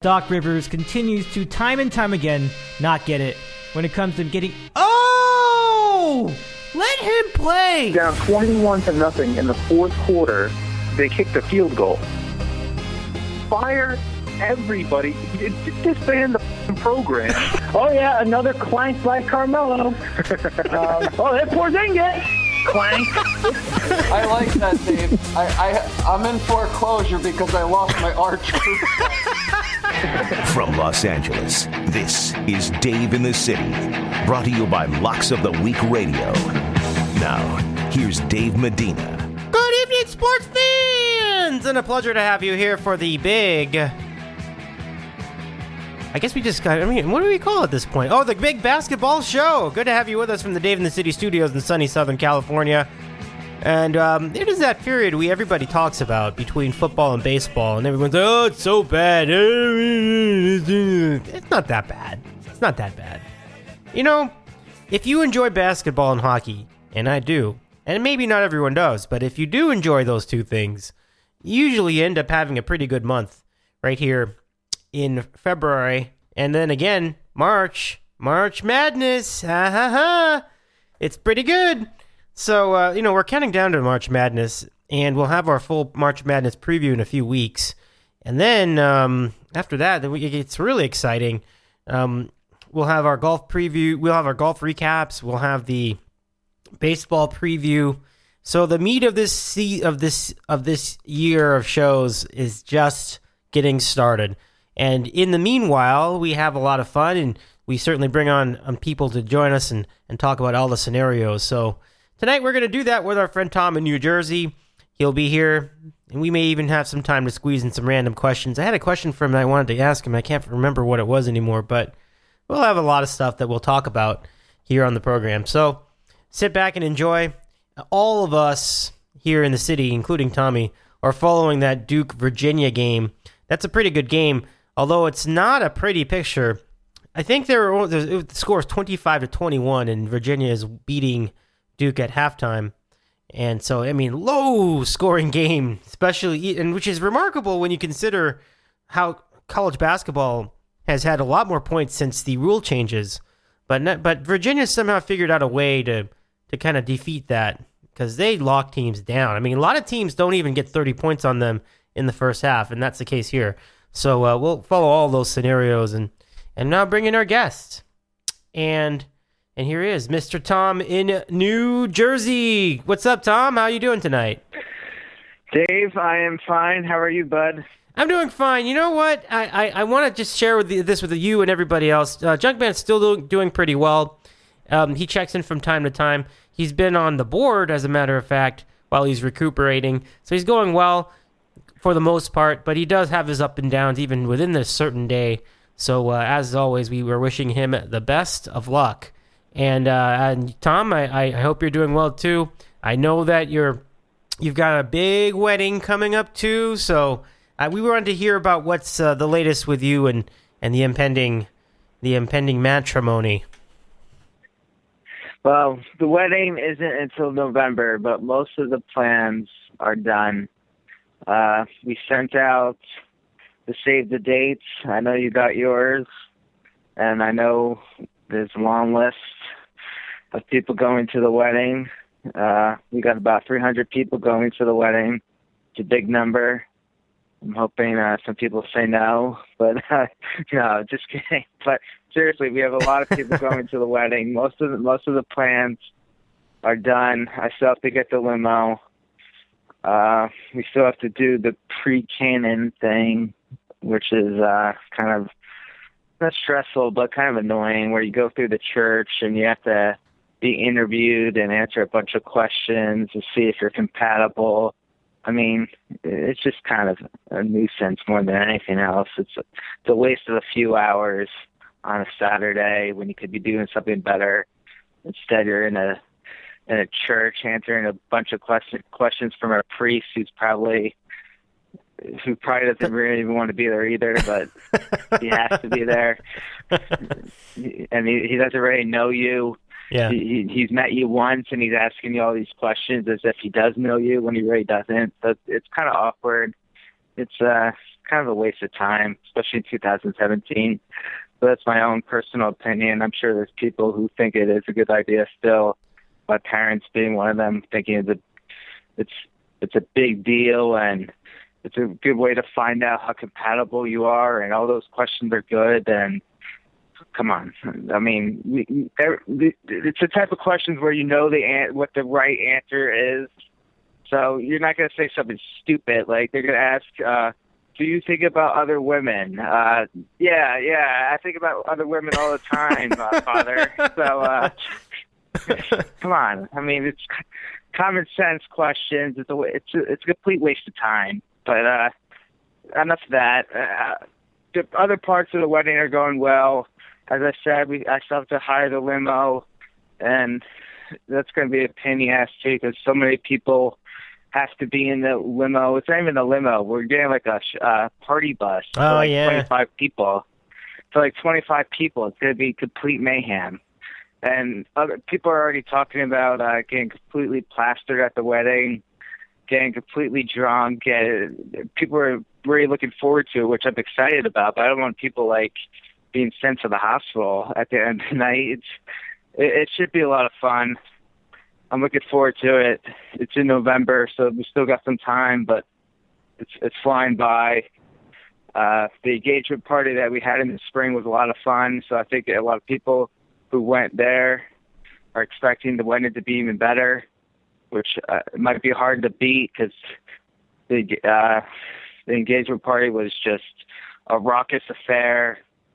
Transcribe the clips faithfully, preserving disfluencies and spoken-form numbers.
Doc Rivers continues to time and time again not get it when it comes to getting... Oh! Let him play! Down twenty-one to nothing in the fourth quarter, they kicked a field goal. Fire everybody. Disband the program. Oh, yeah, another clank by Carmelo. um, oh, there's Porzingis. Clank. I like that, Dave. I, I, I'm in foreclosure because I lost my arch. From Los Angeles, this is Dave in the City, brought to you by Locks of the Week Radio. Now, here's Dave Medina. Good evening, sports fans! And a pleasure to have you here for the big... I guess we just got, I mean, what do we call it at this point? Oh, the big basketball show. Good to have you with us from the Dave in the City studios in sunny Southern California. And um, it is that period we everybody talks about between football and baseball, and everyone's like, oh, it's so bad. It's not that bad. It's not that bad. You know, if you enjoy basketball and hockey, and I do, and maybe not everyone does, but if you do enjoy those two things, you usually end up having a pretty good month right here in February, and then again, March, March Madness, ha ha ha, it's pretty good. So, uh, you know, we're counting down to March Madness, and we'll have our full March Madness preview in a few weeks, and then um, after that, then we, it's really exciting. Um, we'll have our golf preview, we'll have our golf recaps, we'll have the baseball preview. So the meat of this se- of this of this year of shows is just getting started. And in the meanwhile, we have a lot of fun, and we certainly bring on um, people to join us and, and talk about all the scenarios. So tonight we're going to do that with our friend Tom in New Jersey. He'll be here, and we may even have some time to squeeze in some random questions. I had a question from him I wanted to ask him. I can't remember what it was anymore, but we'll have a lot of stuff that we'll talk about here on the program. So sit back and enjoy. All of us here in the city, including Tommy, are following that Duke-Virginia game. That's a pretty good game. Although it's not a pretty picture. I think there were, the score is twenty-five to twenty-one, and Virginia is beating Duke at halftime. And so, I mean, low-scoring game, especially, and which is remarkable when you consider how college basketball has had a lot more points since the rule changes. But not, but Virginia somehow figured out a way to, to kind of defeat that because they lock teams down. I mean, a lot of teams don't even get thirty points on them in the first half, and that's the case here. So uh, we'll follow all those scenarios, and, and now bring in our guest. And and here he is, Mister Tom in New Jersey. What's up, Tom? How you doing tonight? Dave, I am fine. How are you, bud? I'm doing fine. You know what? I, I, I want to just share with the, this with you and everybody else. Uh, Junkman's still do, doing pretty well. Um, he checks in from time to time. He's been on the board, as a matter of fact, while he's recuperating. So he's going well for the most part, but he does have his up and downs even within this certain day. So uh, as always, we were wishing him the best of luck. And, uh, and Tom, I, I hope you're doing well too. I know that you're you've got a big wedding coming up too. So uh, we wanted to hear about what's uh, the latest with you and, and the impending the impending matrimony. Well, the wedding isn't until November, but most of the plans are done. Uh, we sent out the save the dates. I know you got yours, and I know there's a long list of people going to the wedding. Uh, we got about three hundred people going to the wedding. It's a big number. I'm hoping uh, some people say no, but uh, no, just kidding. But seriously, we have a lot of people going to the wedding. Most of the, most of the plans are done. I still have to get the limo. Uh, we still have to do the pre-canon thing, which is uh, kind of not stressful, but kind of annoying, where you go through the church and you have to be interviewed and answer a bunch of questions to see if you're compatible. I mean, it's just kind of a nuisance more than anything else. It's a, it's a waste of a few hours on a Saturday when you could be doing something better. Instead, you're in a in a church answering a bunch of question, questions from a priest who's probably who probably doesn't really even want to be there either, but he has to be there. And he, he doesn't really know you. Yeah. He, he's met you once, and he's asking you all these questions as if he does know you when he really doesn't. So it's kind of awkward. It's uh, kind of a waste of time, especially in two thousand seventeen. But that's my own personal opinion. I'm sure there's people who think it is a good idea still. My parents being one of them, thinking it's a, it's it's a big deal and it's a good way to find out how compatible you are, and all those questions are good. And come on, I mean, we, it's the type of questions where you know the what the right answer is. So you're not going to say something stupid like they're going to ask, uh, do you think about other women? Uh, yeah, yeah, I think about other women all the time, uh, Father. So uh, come on. I mean, it's common sense questions. It's a it's a, it's a complete waste of time. But uh, enough of that. Uh, the other parts of the wedding are going well. As I said, we I still have to hire the limo, and that's going to be a pain in the ass too, because so many people have to be in the limo. It's not even a limo. We're getting like a uh, party bus for Oh, like yeah. twenty-five people. For like twenty-five people, it's going to be complete mayhem. And other people are already talking about uh, getting completely plastered at the wedding, getting completely drunk. Get, people are really looking forward to it, which I'm excited about. But I don't want people like being sent to the hospital at the end of the night. It's, it, it should be a lot of fun. I'm looking forward to it. It's in November, so we still got some time, but it's it's flying by. Uh, the engagement party that we had in the spring was a lot of fun, so I think a lot of people who went there are expecting the wedding to be even better, which uh, might be hard to beat because the uh, the engagement party was just a raucous affair.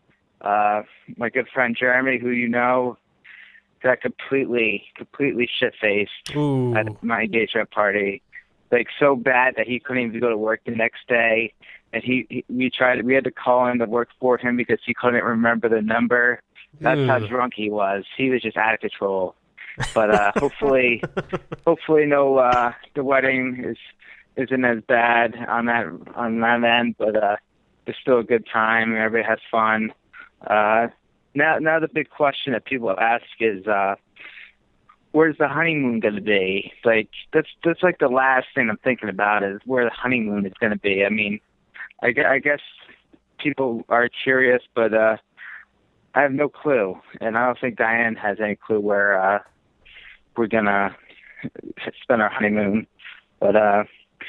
Uh, my good friend Jeremy, who you know, got completely, completely shit-faced Ooh. at my engagement party. Like, so bad that he couldn't even go to work the next day. And he, he we tried, we had to call him to work for him because he couldn't remember the number. That's Ooh. how drunk he was. He was just out of control. But uh, hopefully, hopefully, no, uh, the wedding is isn't as bad on that on that end. But uh, it's still a good time, and everybody has fun. Uh, now, now the big question that people ask is, uh, where's the honeymoon going to be? Like, that's that's like the last thing I'm thinking about is where the honeymoon is going to be. I mean, I, gu- I guess people are curious, but uh, I have no clue, and I don't think Diane has any clue where uh, we're gonna spend our honeymoon. But uh,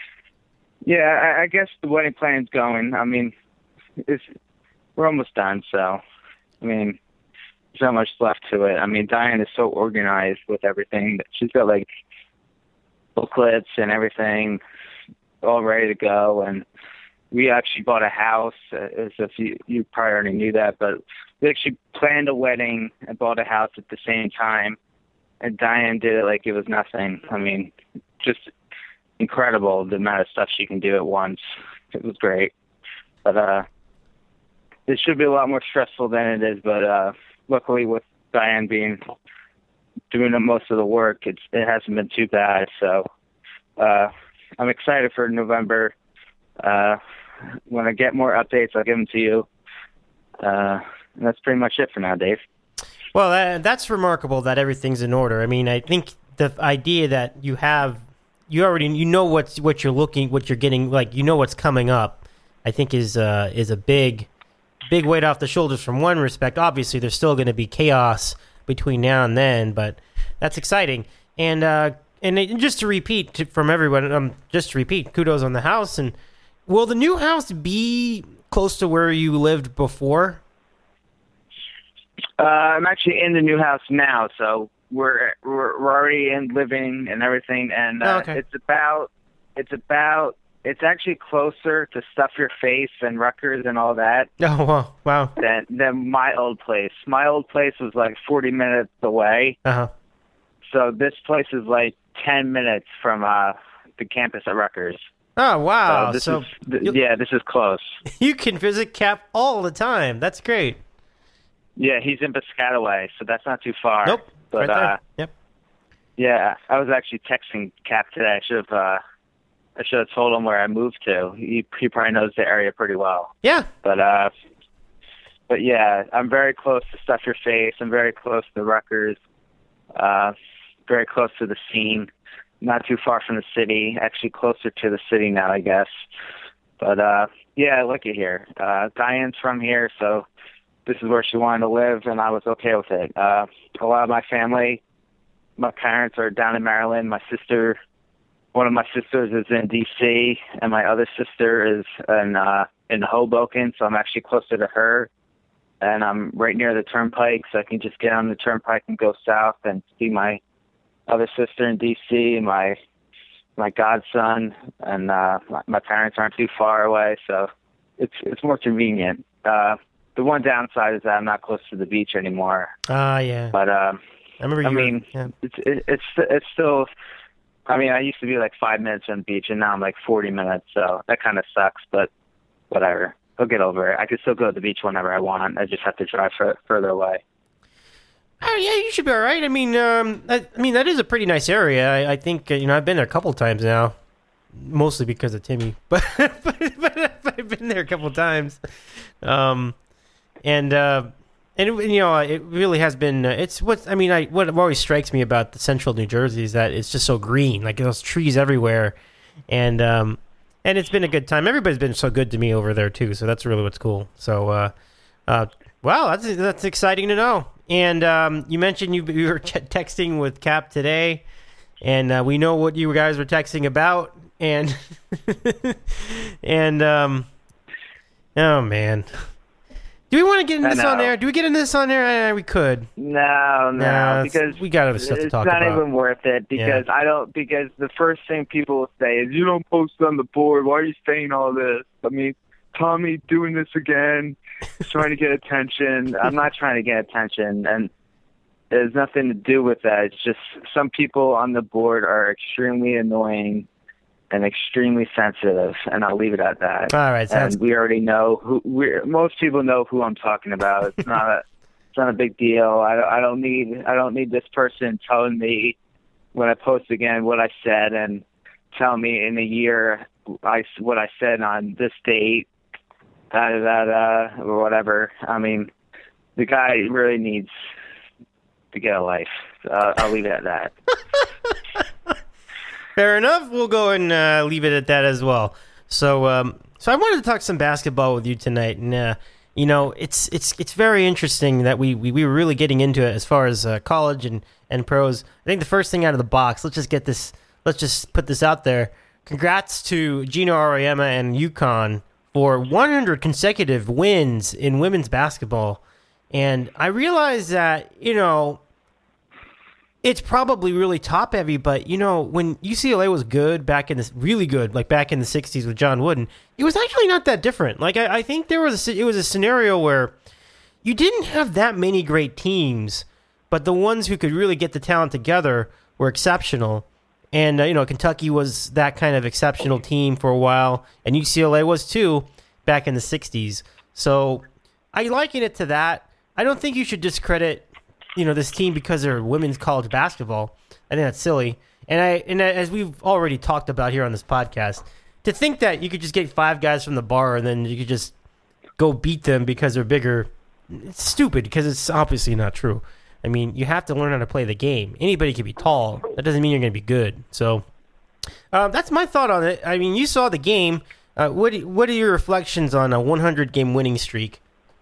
yeah, I, I guess the wedding plan's going. I mean, it's we're almost done, so I mean, there's not much left to it. I mean, Diane is so organized with everything that she's got like booklets and everything all ready to go. And we actually bought a house, uh, as if you, you probably already knew that, but we actually planned a wedding and bought a house at the same time. And Diane did it like it was nothing. I mean, just incredible the amount of stuff she can do at once. It was great. But uh, it should be a lot more stressful than it is, but uh, luckily with Diane being doing most of the work, it's, it hasn't been too bad. So uh, I'm excited for November. Uh, when I get more updates, I'll give them to you. Uh, and that's pretty much it for now, Dave. Well, that, that's remarkable that everything's in order. I mean, I think the idea that you have, you already you know what's what you're looking, what you're getting, like you know what's coming up. I think is uh, is a big. big weight off the shoulders from one respect. Obviously, there's still going to be chaos between now and then, but that's exciting. And uh, and it, just to repeat to, from everyone, um, just to repeat, kudos on the house. And will the new house be close to where you lived before? Uh, I'm actually in the new house now, so we're we're, we're already in living and everything, and uh, Oh, okay. it's about it's about. It's actually closer to Stuff Your Face and Rutgers and all that Oh, wow. Wow. than, than my old place. My old place was like forty minutes away. Uh-huh. So this place is like ten minutes from uh, the campus at Rutgers. Oh, wow. So, this So, is, th- you- yeah, this is close. you can visit Cap all the time. That's great. Yeah, he's in Piscataway, so that's not too far. Nope. But, right there. uh, Yep. yeah, I was actually texting Cap today. I should have, uh, I should have told him where I moved to. He, he probably knows the area pretty well. Yeah. But uh, but yeah, I'm very close to Stuff Your Face. I'm very close to Rutgers. Uh, very close to the scene. Not too far from the city. Actually, closer to the city now, I guess. But uh, Yeah, I like it here. Uh, Diane's from here, so this is where she wanted to live, and I was okay with it. Uh, a lot of my family, my parents are down in Maryland. My sister, one of my sisters is in D C, and my other sister is in uh, in Hoboken, so I'm actually closer to her. And I'm right near the turnpike, so I can just get on the turnpike and go south and see my other sister in D C and my my godson, and uh, my, my parents aren't too far away, so it's it's more convenient. Uh, the one downside is that I'm not close to the beach anymore. Ah, uh, yeah. But um, I remember. You I were, mean, yeah. it's it, it's it's still. I mean, I used to be like five minutes from the beach, and now I'm like forty minutes. So that kind of sucks, but whatever. I'll get over it. I can still go to the beach whenever I want. I just have to drive f- further away. Oh yeah, you should be all right. I mean, um, I, I mean that is a pretty nice area. I, I think uh, you know I've been there a couple of times now, mostly because of Timmy, but but, but, but I've been there a couple of times, um, and uh, and it, you know it really has been. Uh, it's what I mean. I what always strikes me about the central New Jersey is that it's just so green, like those trees everywhere, and um, and it's been a good time. Everybody's been so good to me over there too, so that's really what's cool. So, uh, uh, wow, that's that's exciting to know. And um, you mentioned you, you were ch- texting with Cap today, and uh, we know what you guys were texting about. And and um, oh man, do we want to get into this on there? Do we get into this on there? Uh, we could. No, no, nah, because we got other stuff to talk about. It's about. not even worth it because Yeah. I don't. Because the first thing people will say is, "You don't post on the board. Why are you saying all this?" I mean, Tommy doing this again. He's trying to get attention. I'm not trying to get attention, and there's nothing to do with that. It's just some people on the board are extremely annoying and extremely sensitive, and I'll leave it at that. All right, sounds and we already know who. We most people know who I'm talking about. It's not a. It's not a big deal. I, I don't need. I don't need this person telling me when I post again what I said and tell me in a year I what I said on this date. Da, da, da, or whatever. I mean, the guy really needs to get a life. Uh, I'll leave it at that. Fair enough. We'll go and uh, leave it at that as well. So, um, so I wanted to talk some basketball with you tonight, and uh, you know, it's it's it's very interesting that we, we, we were really getting into it as far as uh, college and, and pros. I think the first thing out of the box, let's just get this. Let's just put this out there. Congrats to Gino Auriemma and UConn for one hundred consecutive wins in women's basketball. And I realize that, you know, it's probably really top heavy, but, you know, when U C L A was good back in this, really good, like back in the sixties with John Wooden, it was actually not that different. Like, I, I think there was, a, it was a scenario where you didn't have that many great teams, but the ones who could really get the talent together were exceptional. And, uh, you know, Kentucky was that kind of exceptional team for a while, and U C L A was too back in the sixties. So I liken it to that. I don't think you should discredit, you know, this team because they're women's college basketball. I think that's silly. And I and as we've already talked about here on this podcast, to think that you could just get five guys from the bar and then you could just go beat them because they're bigger, it's stupid because it's obviously not true. I mean, you have to learn how to play the game. Anybody can be tall. That doesn't mean you're going to be good. So uh, that's my thought on it. I mean, you saw the game. Uh, what What are your reflections on a one hundred game winning streak?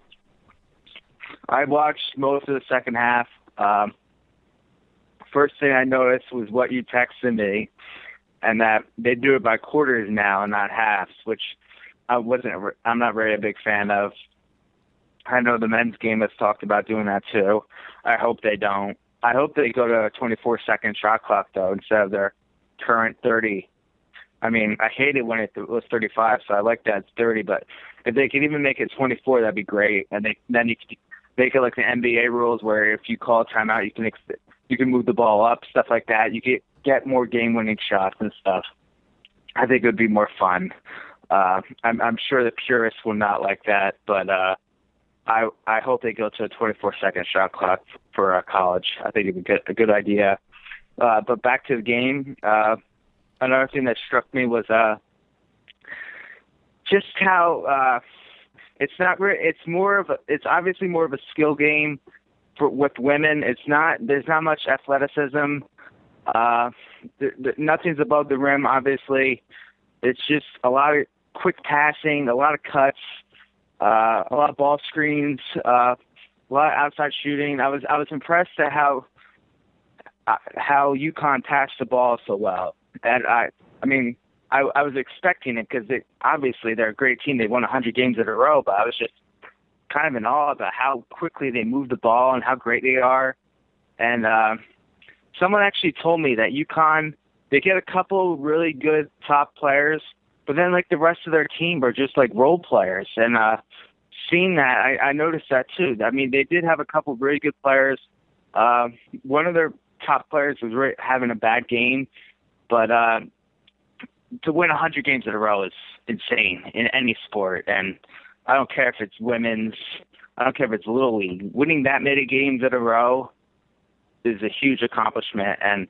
I watched most of the second half. Um, first thing I noticed was what you texted me, and that they do it by quarters now and not halves, which I wasn't. I'm not really a big fan of. I know the men's game has talked about doing that too. I hope they don't. I hope they go to a twenty-four second shot clock though instead of their current thirty. I mean, I hate it when it was thirty-five, so I like that it's thirty. But if they could even make it twenty-four, that'd be great. And they, then you could make it like the N B A rules, where if you call a timeout, you can ex- you can move the ball up, stuff like that. You get get more game-winning shots and stuff. I think it would be more fun. Uh, I'm, I'm sure the purists will not like that, but uh, I I hope they go to a twenty-four second shot clock for uh, college. I think it would be a good idea. Uh, but back to the game. Uh, Another thing that struck me was uh, just how uh, it's not. Re- it's more of. A, it's obviously more of a skill game for with women. It's not. There's not much athleticism. Uh, th- th- nothing's above the rim. Obviously, it's just a lot of quick passing, a lot of cuts, uh, a lot of ball screens, uh, a lot of outside shooting. I was I was impressed at how uh, how UConn passed the ball so well. And I I mean I, I was expecting it because obviously they're a great team. They won one hundred games in a row, but I was just kind of in awe about how quickly they move the ball and how great they are. And uh, someone actually told me that UConn, they get a couple really good top players, but then like the rest of their team are just like role players. And uh, seeing that, I, I noticed that too. I mean, they did have a couple really good players. Uh, one of their top players was re- having a bad game, but uh, to win one hundred games in a row is insane in any sport. And I don't care if it's women's, I don't care if it's Little League. Winning that many games in a row is a huge accomplishment. And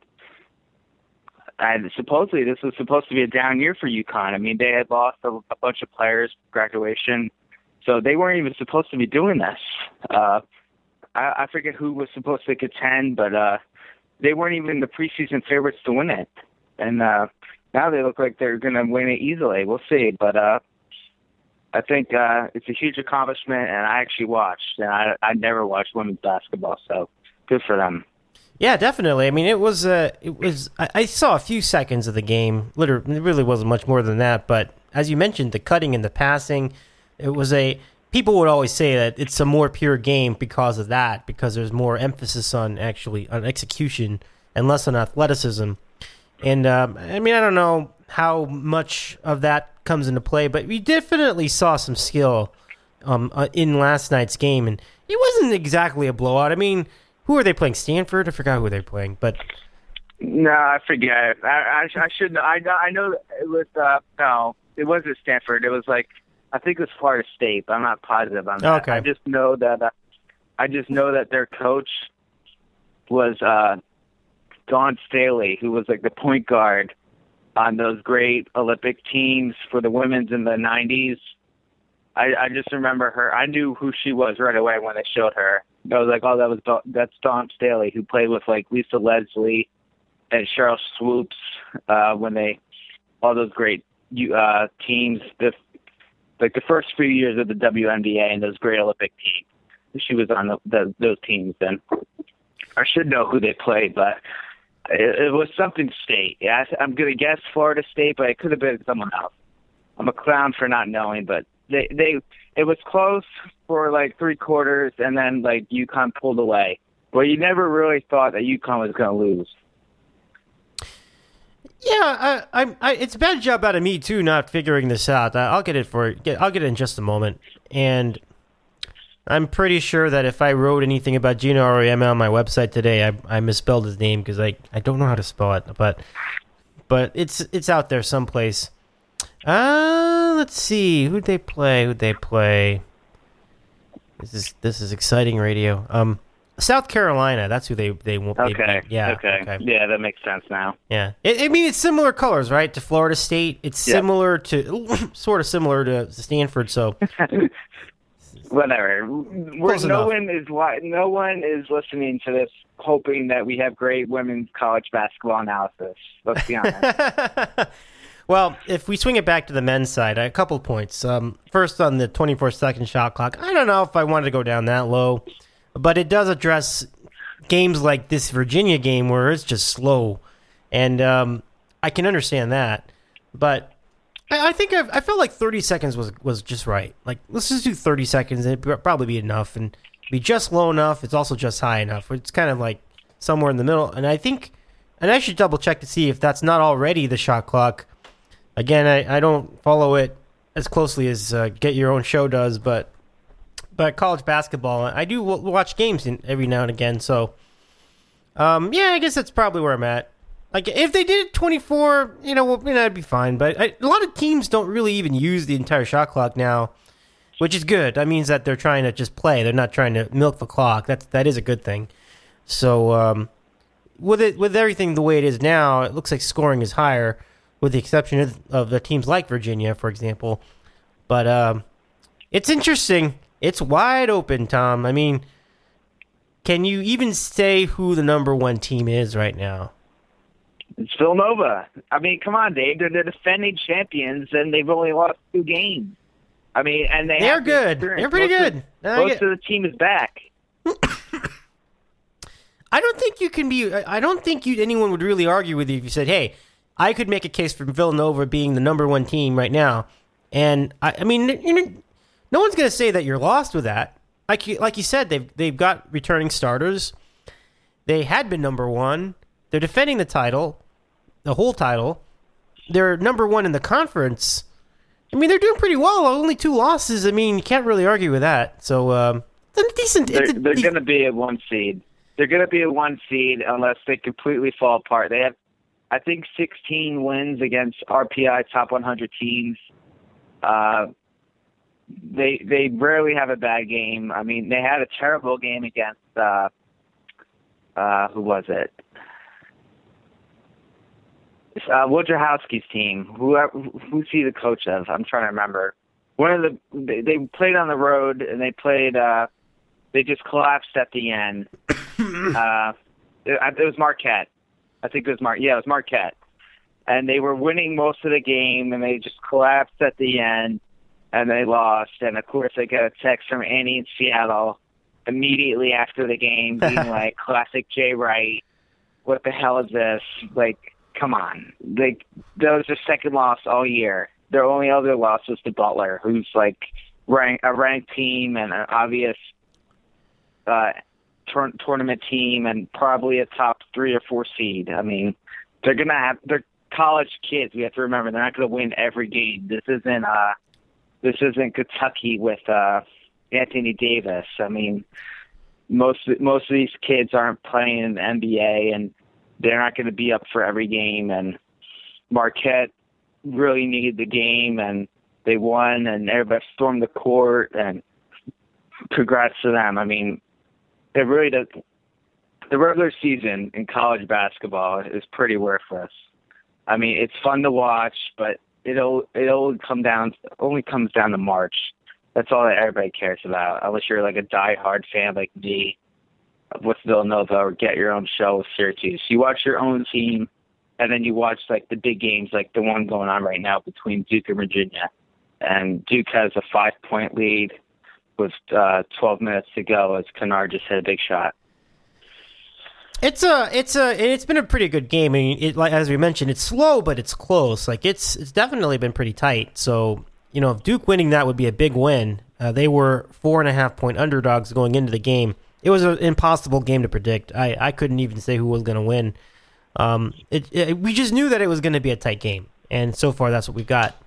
and supposedly this was supposed to be a down year for UConn. I mean, they had lost a, a bunch of players, graduation, so they weren't even supposed to be doing this. Uh, I, I forget who was supposed to contend, but uh, they weren't even the preseason favorites to win it. And uh, now they look like they're going to win it easily. We'll see. But uh, I think uh, it's a huge accomplishment, and I actually watched. And I, I never watched women's basketball, so good for them. Yeah, definitely. I mean, it was. Uh, it was. I, I saw a few seconds of the game. Literally, it really wasn't much more than that. But as you mentioned, the cutting and the passing, it was a. People would always say that it's a more pure game because of that, because there's more emphasis on actually on execution and less on athleticism. And um, I mean, I don't know how much of that comes into play, but we definitely saw some skill um, uh, in last night's game, and it wasn't exactly a blowout. I mean. Who are they playing? Stanford? I forgot who they're playing, but no, I forget. I I, I should know. I know. I know it was. Uh, no, it wasn't Stanford. It was like I think it was Florida State. But I'm not positive on that. Okay. I just know that. Uh, I just know that their coach was uh, Dawn Staley, who was like the point guard on those great Olympic teams for the women's in the nineties. I, I just remember her. I knew who she was right away when they showed her. I was like, oh, that was that's Dawn Staley, who played with like Lisa Leslie and Cheryl Swoops uh, when they all those great uh, teams, the like the first few years of the W N B A and those great Olympic teams. She was on the, the, those teams, and I should know who they played, but it, it was something state. Yeah, I'm gonna guess Florida State, but it could have been someone else. I'm a clown for not knowing, but they they. It was close for like three quarters, and then like UConn pulled away. But you never really thought that UConn was going to lose. Yeah, I, I, I, it's a bad job out of me too, not figuring this out. I'll get it for get, I'll get it in just a moment. And I'm pretty sure that if I wrote anything about Gino Auriemma on my website today, I, I misspelled his name because I, I don't know how to spell it, but but it's it's out there someplace. Uh, let's see. Who'd they play? Who'd they play? This is this is exciting radio. Um, South Carolina. That's who they they want. Okay. They, yeah. Okay. okay. Yeah, that makes sense now. Yeah. It, I mean, it's similar colors, right? To Florida State. It's Yeah. similar to, sort of similar to Stanford. So Whatever. We're, Close no enough. one is li- no one is listening to this hoping that we have great women's college basketball analysis. Let's be honest. Well, if we swing it back to the men's side, a couple points. Um, first, on the twenty-four second shot clock, I don't know if I wanted to go down that low, but it does address games like this Virginia game where it's just slow, and um, I can understand that. But I, I think I've, I felt like thirty seconds was was just right. Like, let's just do thirty seconds, and it'd probably be enough, and be just low enough. It's also just high enough. It's kind of like somewhere in the middle, and I think, and I should double check to see if that's not already the shot clock. Again, I, I don't follow it as closely as uh, Get Your Own Show does, but but college basketball, I do w- watch games in, every now and again. So, um, yeah, I guess that's probably where I'm at. Like, if they did twenty-four, you know, well, you know, that'd be fine. But I, a lot of teams don't really even use the entire shot clock now, which is good. That means that they're trying to just play. They're not trying to milk the clock. That's that is a good thing. So, um, with it with everything the way it is now, it looks like scoring is higher, with the exception of, of the teams like Virginia, for example. But um, it's interesting. It's wide open, Tom. I mean, can you even say who the number one team is right now? It's Villanova. I mean, come on, Dave. They're the defending champions, and they've only lost two games. I mean, and they They're have the good. experience. They're pretty most good. Of, I most get- of the team is back. I don't think you can be. I I don't think you anyone would really argue with you if you said, "Hey, I could make a case for Villanova being the number one team right now." And I, I mean, you know, no one's going to say that you're lost with that. Like you, like you said, they've they've got returning starters. They had been number one. They're defending the title, the whole title. They're number one in the conference. I mean, they're doing pretty well. Only two losses. I mean, you can't really argue with that. So, um, it's a decent. They're, It's a they're de- going to be a one seed. They're going to be a one seed unless they completely fall apart. They have, I think, sixteen wins against R P I top one hundred teams. Uh, they they rarely have a bad game. I mean, they had a terrible game against uh, uh, who was it? Uh, Wojciechowski's team. Who who's he the coach of? I'm trying to remember. One of the they, they played on the road and they played. Uh, they just collapsed at the end. uh, it, it was Marquette. I think it was Mar. Yeah, it was Marquette. And they were winning most of the game, and they just collapsed at the end, and they lost. And of course, they got a text from Annie in Seattle immediately after the game, being like, "Classic Jay Wright. What the hell is this? Like, come on!" Like, that was their second loss all year. Their only other loss was to Butler, who's like rank, a ranked team and an obvious uh, tur- tournament team, and probably a top three or four seed. I mean, they're gonna have they're college kids. We have to remember they're not going to win every game. This isn't uh, this isn't Kentucky with uh, Anthony Davis. I mean, most most of these kids aren't playing in the N B A, and they're not going to be up for every game. And Marquette really needed the game, and they won, and everybody stormed the court. And congrats to them. I mean, it really does. The regular season in college basketball is pretty worthless. I mean, it's fun to watch, but it'll it'll come down only comes down to March. That's all that everybody cares about, unless you're like a diehard fan like me with Villanova, or get your own show with Syracuse. You watch your own team, and then you watch like the big games, like the one going on right now between Duke and Virginia. And Duke has a five-point lead with uh, twelve minutes to go as Kennard just hit a big shot. It's a, it's a, it's been a pretty good game. I mean, it, like as we mentioned, it's slow, but it's close. Like it's, it's definitely been pretty tight. So, you know, if Duke winning that would be a big win. Uh, they were four and a half point underdogs going into the game. It was an impossible game to predict. I, I couldn't even say who was going to win. Um, it, it, we just knew that it was going to be a tight game, and so far that's what we've got.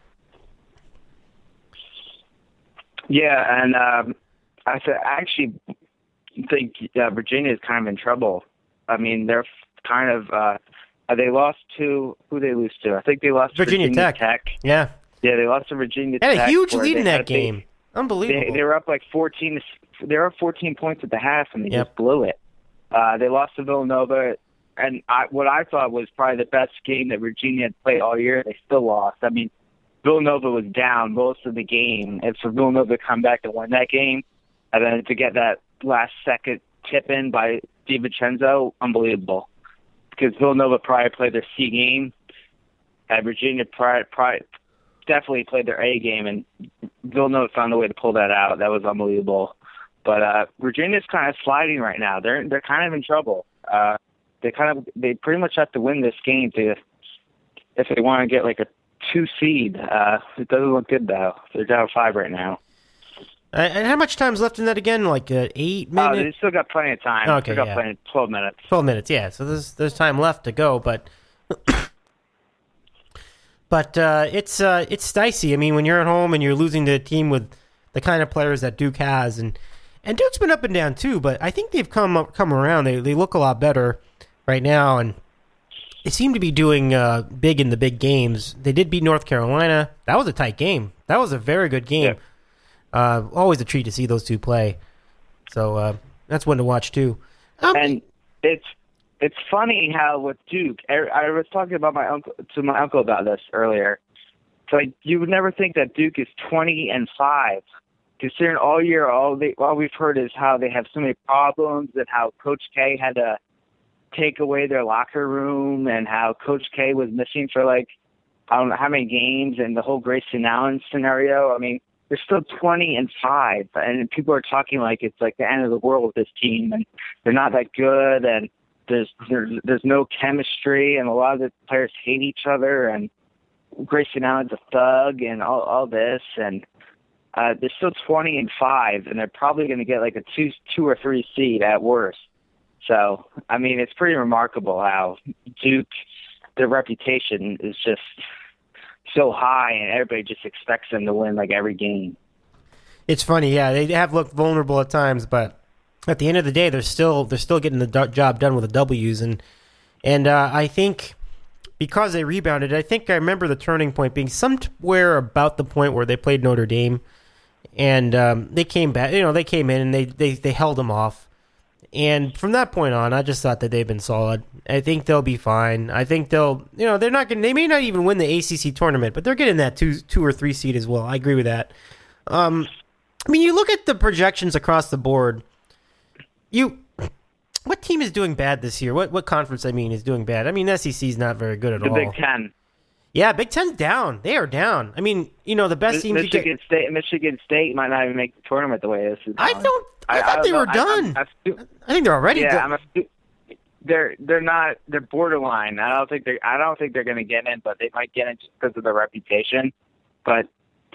Yeah, and um, I, th- I actually think uh, Virginia is kind of in trouble. I mean, they're kind of uh, they lost to who they lose to. I think they lost to Virginia, Virginia Tech. Tech. Yeah, Yeah, they lost to Virginia they Tech. had a huge where lead they in had that a big- game. Unbelievable. They, they were up like fourteen. They were up fourteen points at the half, and they Yep. just blew it. Uh, they lost to Villanova, and I, what I thought was probably the best game that Virginia had played all year. They still lost. I mean, Villanova was down most of the game, and for Villanova to come back and win that game, and then to get that last second tip in by DiVincenzo, unbelievable. Because Villanova probably played their C game, and Virginia probably, probably definitely played their A game, and Villanova found a way to pull that out. That was unbelievable. But uh, Virginia's kind of sliding right now. They're they're kind of in trouble. Uh, they kind of they pretty much have to win this game to if they want to get like a two seed. Uh, it doesn't look good though. They're down five right now. Uh, and how much time's left in that again? Like uh, eight Oh, they minutes? still got plenty of time. Okay, They got yeah. plenty of twelve minutes. Twelve minutes, yeah. So there's there's time left to go, but but uh, it's uh, it's dicey. I mean, when you're at home and you're losing to a team with the kind of players that Duke has, and and Duke's been up and down too, but I think they've come up, come around. They they look a lot better right now, and they seem to be doing uh, big in the big games. They did beat North Carolina. That was a tight game. That was a very good game. Yeah. Uh, always a treat to see those two play. So uh, that's one to watch too. Um, And it's it's funny how with Duke, I, I was talking about my uncle to my uncle about this earlier. It's like you would never think that Duke is twenty and five, considering all year all they all we've heard is how they have so many problems and how Coach K had to take away their locker room and how Coach K was missing for like I don't know how many games and the whole Grayson Allen scenario. I mean, they're still twenty and five, and people are talking like it's like the end of the world with this team, and they're not that good, and there's there's there's no chemistry, and a lot of the players hate each other, and Grayson Allen's a thug, and all all this, and uh, they're still twenty and five, and they're probably going to get like a two two or three seed at worst. So, I mean, it's pretty remarkable how Duke, their reputation is just so high, and everybody just expects them to win like every game. It's funny, yeah. They have looked vulnerable at times, but at the end of the day, they're still they're still getting the do- job done with the W's, and and uh, I think because they rebounded, I think I remember the turning point being somewhere about the point where they played Notre Dame, and um, they came back. You know, they came in and they they they held them off. And from that point on, I just thought that they've been solid. I think they'll be fine. I think they'll, you know, they're not going. They may not even win the A C C tournament, but they're getting that two, two or three seed as well. I agree with that. Um, I mean, you look at the projections across the board. You, what team is doing bad this year? What what conference? I mean, is doing bad? I mean, S E C is not very good at the all. The Big Ten. Yeah, Big Ten's down. They are down. I mean, you know, the best teams. Michigan get... State. Michigan State might not even make the tournament the way this is. I don't. I, I thought I they know. were done. I, I, I think they're already yeah, done. I'm a, they're they're not. They're borderline. I don't think they. I don't think they're going to get in, but they might get in just because of their reputation. But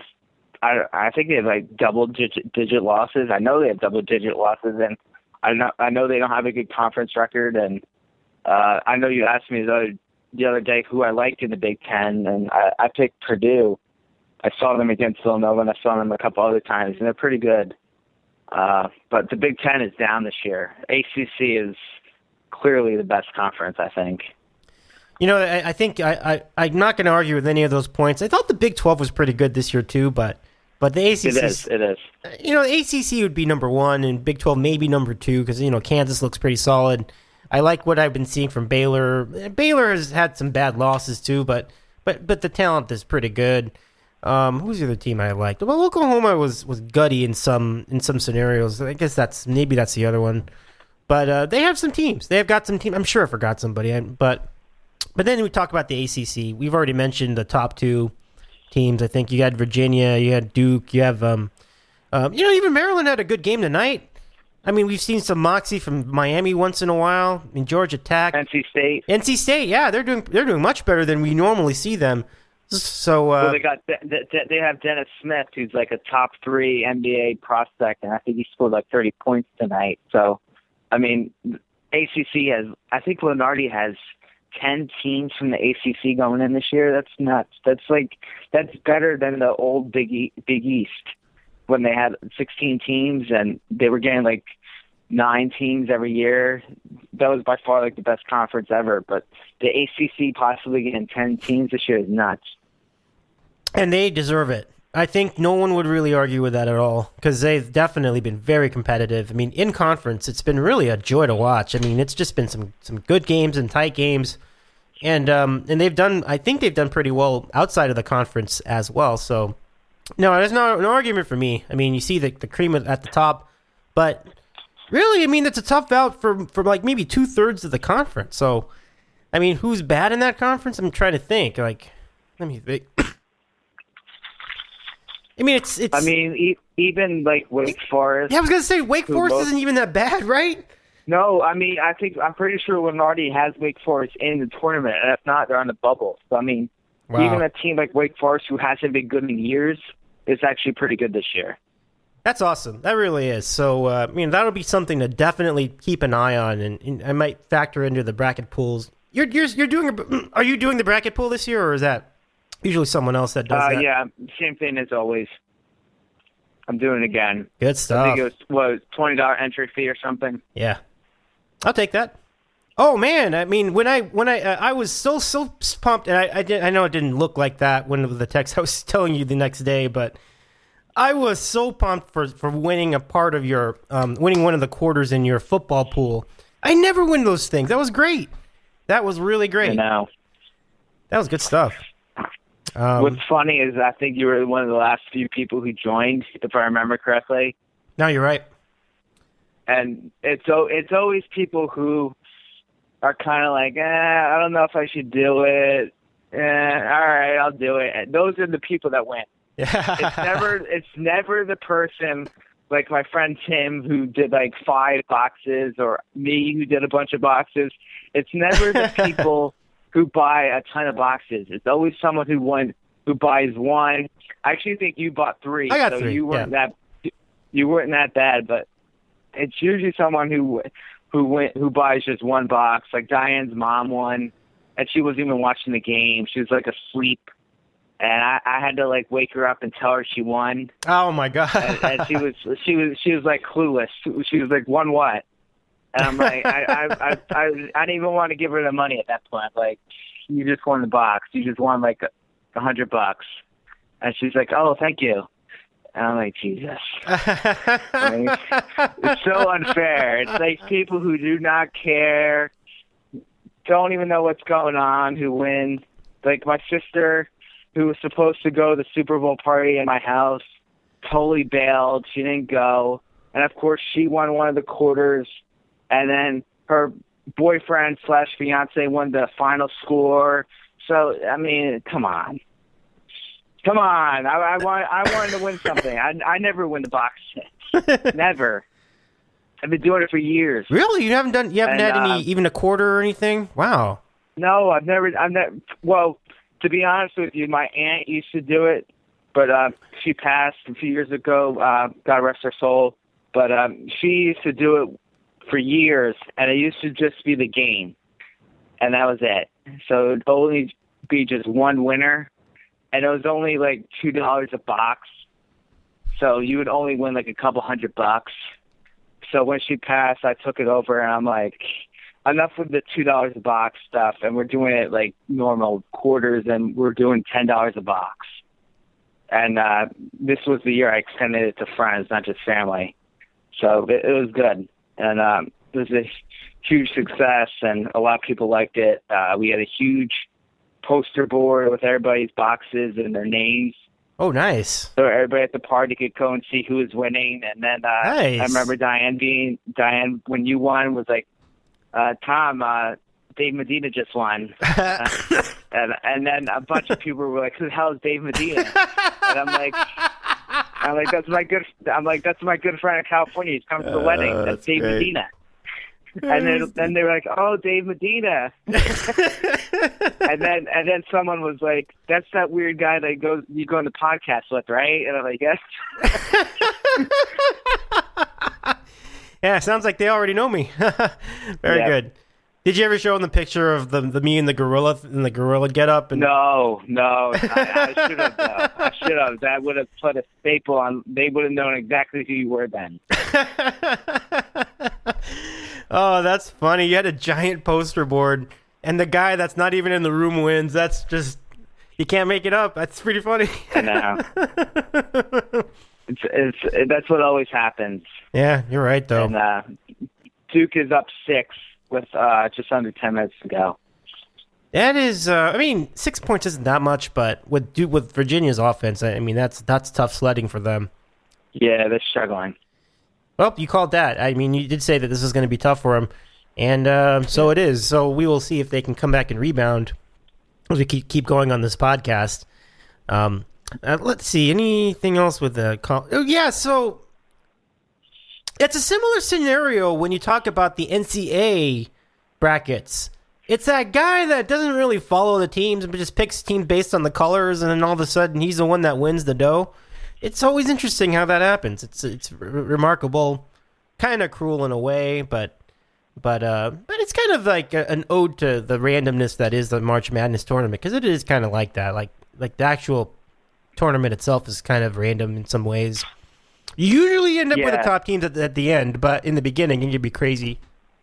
I I think they have like double digit digit losses. I know they have double digit losses, and I know I know they don't have a good conference record. And uh, I know you asked me the other the other day who I liked in the Big Ten, and I, I picked Purdue. I saw them against Villanova, and I saw them a couple other times, and they're pretty good. Uh, but the Big Ten is down this year. A C C is clearly the best conference, I think. You know, I, I think I, I, I'm not going to argue with any of those points. I thought the Big twelve was pretty good this year too, but but the A C C it is. It is. You know, the A C C would be number one, and Big twelve maybe number two because you know Kansas looks pretty solid. I like what I've been seeing from Baylor. Baylor has had some bad losses too, but but but the talent is pretty good. Um, who's the other team I liked? Well, Oklahoma was, was gutty in some in some scenarios. I guess that's maybe that's the other one. But uh, they have some teams. They have got some team. I'm sure I forgot somebody. But but then we talk about the A C C. We've already mentioned the top two teams. I think you had Virginia, you had Duke, you have um, um you know even Maryland had a good game tonight. I mean, we've seen some moxie from Miami once in a while. I mean, Georgia Tech, N C State, N C State. Yeah, they're doing they're doing much better than we normally see them. So uh, well, they got they have Dennis Smith, who's like a top three N B A prospect, and I think he scored like thirty points tonight. So, I mean, A C C has I think Lunardi has ten teams from the A C C going in this year. That's nuts. That's like that's better than the old Big e- Big East when they had sixteen teams and they were getting like nine teams every year. That was by far like the best conference ever. But the A C C possibly getting ten teams this year is nuts. And they deserve it. I think no one would really argue with that at all because they've definitely been very competitive. I mean, in conference, it's been really a joy to watch. I mean, it's just been some, some good games and tight games. And um, and they've done, I think they've done pretty well outside of the conference as well. So, no, there's no, no argument for me. I mean, you see the, the cream at the top. But really, I mean, it's a tough bout for, for like maybe two-thirds of the conference. So, I mean, who's bad in that conference? I'm trying to think. Like, let me think. I mean, it's, it's. I mean, e- even like Wake Forest. Yeah, I was gonna say Wake Forest most, isn't even that bad, right? No, I mean, I think I'm pretty sure Lunardi has Wake Forest in the tournament, and if not, they're on the bubble. So I mean, wow. Even a team like Wake Forest, who hasn't been good in years, is actually pretty good this year. That's awesome. That really is. So, uh, I mean, that'll be something to definitely keep an eye on, and, and I might factor into the bracket pools. You're you're you're doing. A, are you doing the bracket pool this year, or is that usually someone else that does uh, that? Yeah, same thing as always. I'm doing it again. Good stuff. I think it was, what, twenty dollars entry fee or something? Yeah. I'll take that. Oh, man. I mean, when I when I uh, I was so, so pumped, and I I, did, I know it didn't look like that when the text I was telling you the next day, but I was so pumped for, for winning a part of your, um, winning one of the quarters in your football pool. I never win those things. That was great. That was really great. I know. That was good stuff. Um, What's funny is I think you were one of the last few people who joined, if I remember correctly. No, you're right. And it's it's always people who are kind of like, eh, I don't know if I should do it. Eh, all right, I'll do it. And those are the people that win. It's never, it's never the person like my friend Tim who did like five boxes, or me who did a bunch of boxes. It's never the people who buy a ton of boxes. It's always someone who won, who buys one. I actually think you bought three. I got so three. You weren't yeah. that, you weren't that bad, but it's usually someone who, who went, who buys just one box. Like Diane's mom won, and she wasn't even watching the game. She was like asleep. And I, I had to like wake her up and tell her she won. Oh my god! and, and she was she was she was like clueless. She was like, "Won what?" And I'm like, I I, I I I didn't even want to give her the money at that point. Like, you just won the box. You just won like a, a hundred bucks. And she's like, "Oh, thank you." And I'm like, Jesus. I mean, it's so unfair. It's like people who do not care, don't even know what's going on, who win. Like my sister, who was supposed to go to the Super Bowl party in my house, totally bailed. She didn't go. And, of course, she won one of the quarters. And then her boyfriend slash fiance won the final score. So, I mean, come on. Come on. I, I, want, I wanted to win something. I, I never win the box. Never. I've been doing it for years. Really? You haven't done? You haven't And, had any, um, even a quarter or anything? Wow. No, I've never. I've never. Well, to be honest with you, my aunt used to do it, but uh, she passed a few years ago. Uh, God rest her soul. But um, she used to do it for years, and it used to just be the game, and that was it. So it would only be just one winner, and it was only like two dollars a box. So you would only win like a couple hundred bucks. So when she passed, I took it over, and I'm like, enough with the two dollars a box stuff, and we're doing it like normal quarters, and we're doing ten dollars a box. And uh, this was the year I extended it to friends, not just family. So it, it was good, and um, it was a huge success, and a lot of people liked it. Uh, we had a huge poster board with everybody's boxes and their names. Oh, nice. So everybody at the party could go and see who was winning. And then uh, Nice. I remember Diane being Diane when you won was like, Uh, Tom, uh, Dave Medina just won. Uh, and, and then a bunch of people were like, who the hell is Dave Medina? And I'm like, I'm like, that's my good, I'm like, that's my good friend in California. He's coming to the Uh, wedding. That's, that's Dave great. Medina. And then, then they were like, oh, Dave Medina. and then, and then someone was like, that's that weird guy that goes, you go on the podcast with, right? And I'm like, yes. Yeah, sounds like they already know me. Very Yeah. good. Did you ever show them the picture of the the me and the gorilla and the gorilla get up? And No, no, I, I should have. Though. I should have. That would have put a staple on. They would have known exactly who you were then. Oh, that's funny. You had a giant poster board, and the guy that's not even in the room wins. That's just, you can't make it up. That's pretty funny. I know. It's, it's that's what always happens. Yeah, you're right though. And uh, Duke is up six with uh, just under ten minutes to go. That is, uh, I mean, six points isn't that much, but with Duke, with Virginia's offense, I mean, that's that's tough sledding for them. Yeah, they're struggling. Well, you called that. I mean, you did say that this is going to be tough for them, and uh, so it is. So we will see if they can come back and rebound as we keep keep going on this podcast. Um, uh, let's see, anything else with the call? Oh, yeah, so it's a similar scenario when you talk about the N C A A brackets. It's that guy that doesn't really follow the teams but just picks teams based on the colors, and then all of a sudden he's the one that wins the dough. It's always interesting how that happens. It's it's r- remarkable, kind of cruel in a way, but but uh, but it's kind of like a, an ode to the randomness that is the March Madness tournament, because it is kind of like that. Like like the actual tournament itself is kind of random in some ways. You usually end up with the Yeah. top teams at the, at the end, but in the beginning it can be crazy.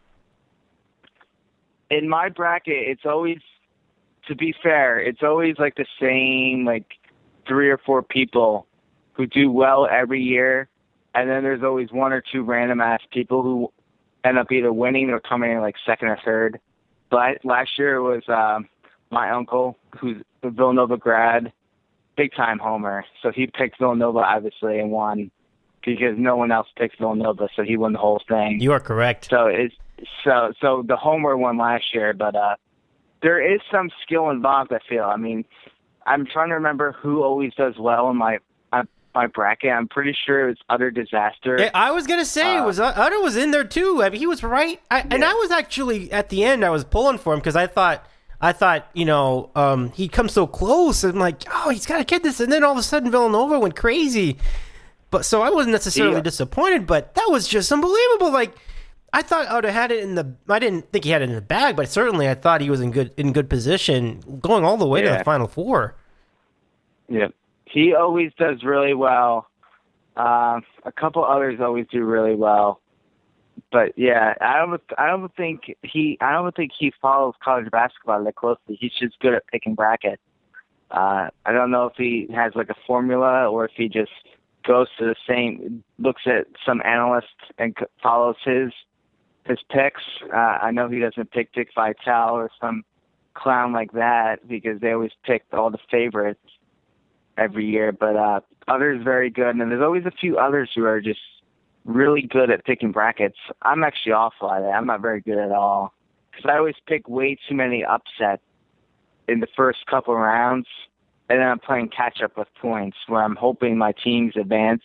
In my bracket, it's always, to be fair, it's always like the same, like three or four people who do well every year, and then there's always one or two random ass people who end up either winning or coming in like second or third. But last year it was um, my uncle, who's a Villanova grad, big time homer. So he picked Villanova obviously and won because no one else picked Villanova, so he won the whole thing. You are correct. So it's so so the Homer won last year, but uh, there is some skill involved. I feel. I mean, I'm trying to remember who always does well in my uh, my bracket. I'm pretty sure it's Utter Disaster. Yeah, I was gonna say uh, it was Utter was in there too. I mean, he was right, I, yeah. and I was actually at the end. I was pulling for him because I thought. I thought, you know, um, he'd come so close. And I'm like, oh, he's got to get this. And then all of a sudden, Villanova went crazy. But so I wasn't necessarily yeah. disappointed, but that was just unbelievable. Like, I thought Utter had it in the. I didn't think he had it in the bag, but certainly I thought he was in good in good position, going all the way yeah. to the Final Four. Yeah, he always does really well. Uh, a couple others always do really well. But yeah, I don't. I don't think he. I don't think he follows college basketball that closely. He's just good at picking brackets. Uh, I don't know if he has like a formula or if he just goes to the same, looks at some analyst and follows his his picks. Uh, I know he doesn't pick Dick Vitale or some clown like that because they always pick all the favorites every year. But uh, others very good, and there's always a few others who are just really good at picking brackets. I'm actually awful at it. I'm not very good at all because I always pick way too many upsets in the first couple of rounds, and then I'm playing catch up with points where I'm hoping my teams advance.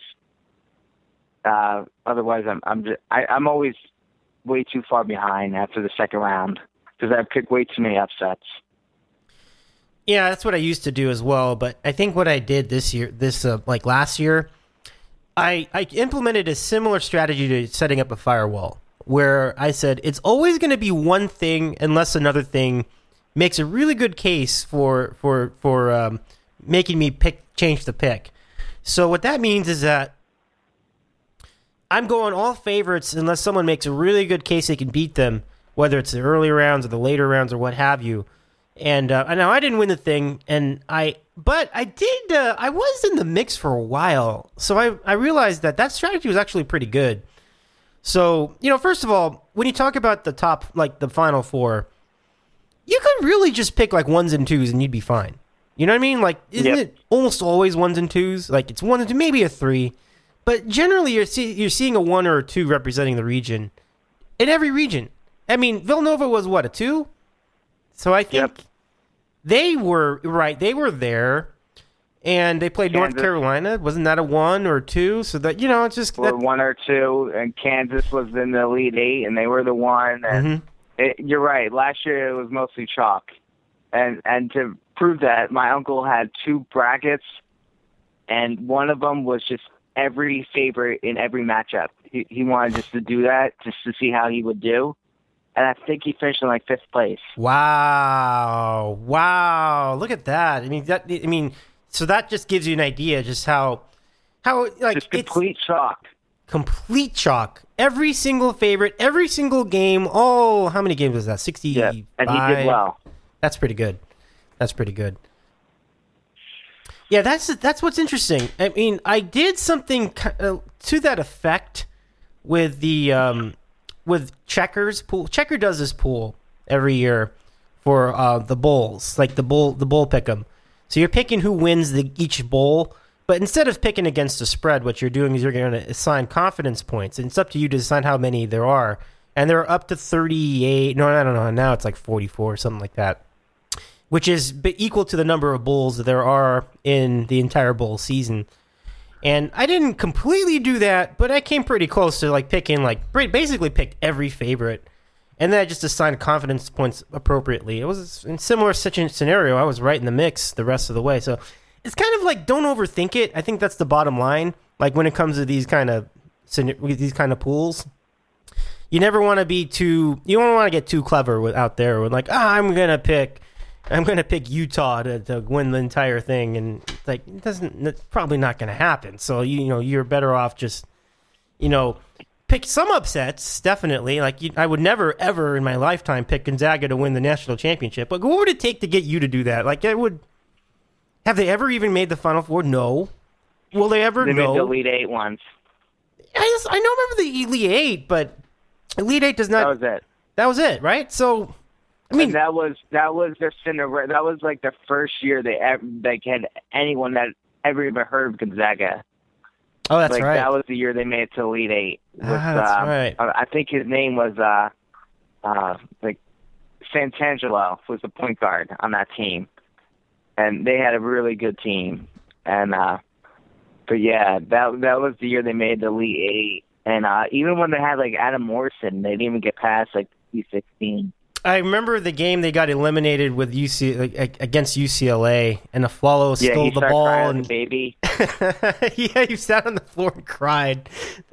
Uh, otherwise, I'm I'm just, I, I'm always way too far behind after the second round because I pick way too many upsets. Yeah, that's what I used to do as well. But I think what I did this year, this uh, like last year. I, I implemented a similar strategy to setting up a firewall where I said it's always going to be one thing unless another thing makes a really good case for for for um, making me pick change the pick. So what that means is that I'm going all favorites unless someone makes a really good case they can beat them, whether it's the early rounds or the later rounds or what have you. And uh, I know I didn't win the thing, and I but I did. Uh, I was in the mix for a while, so I I realized that that strategy was actually pretty good. So you know, first of all, when you talk about the top, like the Final Four, you could really just pick like ones and twos, and you'd be fine. You know what I mean? Like, isn't yep. it almost always ones and twos? Like it's one and two, maybe a three, but generally you're see, you're seeing a one or a two representing the region in every region. I mean, Villanova was what, a two? So I think yep. they were right. They were there, and they played Kansas. North Carolina. Wasn't that a one or two? So that you know, it's just or that, one or two. And Kansas was in the Elite Eight, and they were the one. And mm-hmm. it, you're right. Last year it was mostly chalk, and and to prove that, my uncle had two brackets, and one of them was just every favorite in every matchup. He he wanted just to do that just to see how he would do. And I think he finished in like fifth place. Wow! Wow! Look at that. I mean, that. I mean, so that just gives you an idea just how, how like just complete it's chalk. Complete chalk. Every single favorite, every single game. Oh, how many games was that? Sixty-five. Yeah, and he did well. That's pretty good. That's pretty good. Yeah, that's that's what's interesting. I mean, I did something uh, to that effect with the. Um, With Checkers pool, Checker does this pool every year for uh, the bowls, like the bowl, the bowl pick'em. So you're picking who wins the each bowl, but instead of picking against the spread, what you're doing is you're going to assign confidence points, and it's up to you to decide how many there are. And there are up to thirty-eight. No, I don't know. Now it's like forty-four or something like that, which is equal to the number of bowls that there are in the entire bowl season. And I didn't completely do that, but I came pretty close to like picking, like basically picked every favorite, and then I just assigned confidence points appropriately. It was in similar such a scenario. I was right in the mix the rest of the way. So it's kind of like don't overthink it. I think that's the bottom line. Like when it comes to these kind of these kind of pools, you never want to be too. You don't want to get too clever with out there with like, ah, I'm gonna pick. I'm going to pick Utah to, to win the entire thing, and it's like it doesn't. It's probably not going to happen. So you, you know, you're better off just, you know, pick some upsets. Definitely, like you, I would never ever in my lifetime pick Gonzaga to win the national championship. But what would it take to get you to do that? Like, it would. Have they ever even made the Final Four? No. Will they ever? They no. made the Elite Eight once. I just, I know remember the Elite Eight, but Elite Eight does not. That was it. That was it, right? So. I mean, and that was that was their Cinderella. That was like the first year they ever they had anyone that ever even heard of Gonzaga. Oh, that's like, right. That was the year they made it to Elite Eight. With, ah, that's uh, right. I think his name was uh, uh, like Santangelo was the point guard on that team, and they had a really good team. And uh, but yeah, that that was the year they made the Elite Eight. And uh, even when they had like Adam Morrison, they didn't even get past like P sixteen. I remember the game they got eliminated with U C like, against U C L A, and Afflalo yeah, stole the ball. And and baby, yeah, he sat on the floor and cried.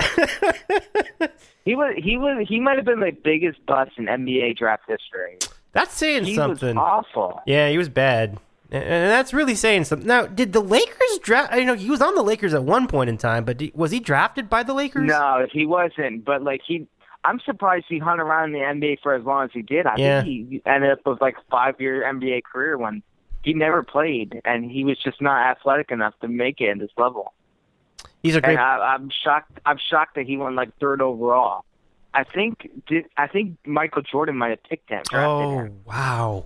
he was he was he might have been the biggest bust in N B A draft history. That's saying he something. Was awful. Yeah, he was bad. And that's really saying something. Now, did the Lakers draft? You know, he was on the Lakers at one point in time, but was he drafted by the Lakers? No, he wasn't. But like he, I'm surprised he hung around in the N B A for as long as he did. I yeah. think he ended up with like a five-year N B A career when he never played, and he was just not athletic enough to make it at this level. He's a great. And I, I'm shocked. I'm shocked that he went like third overall. I think. Did I think Michael Jordan might have picked him? Oh him. wow.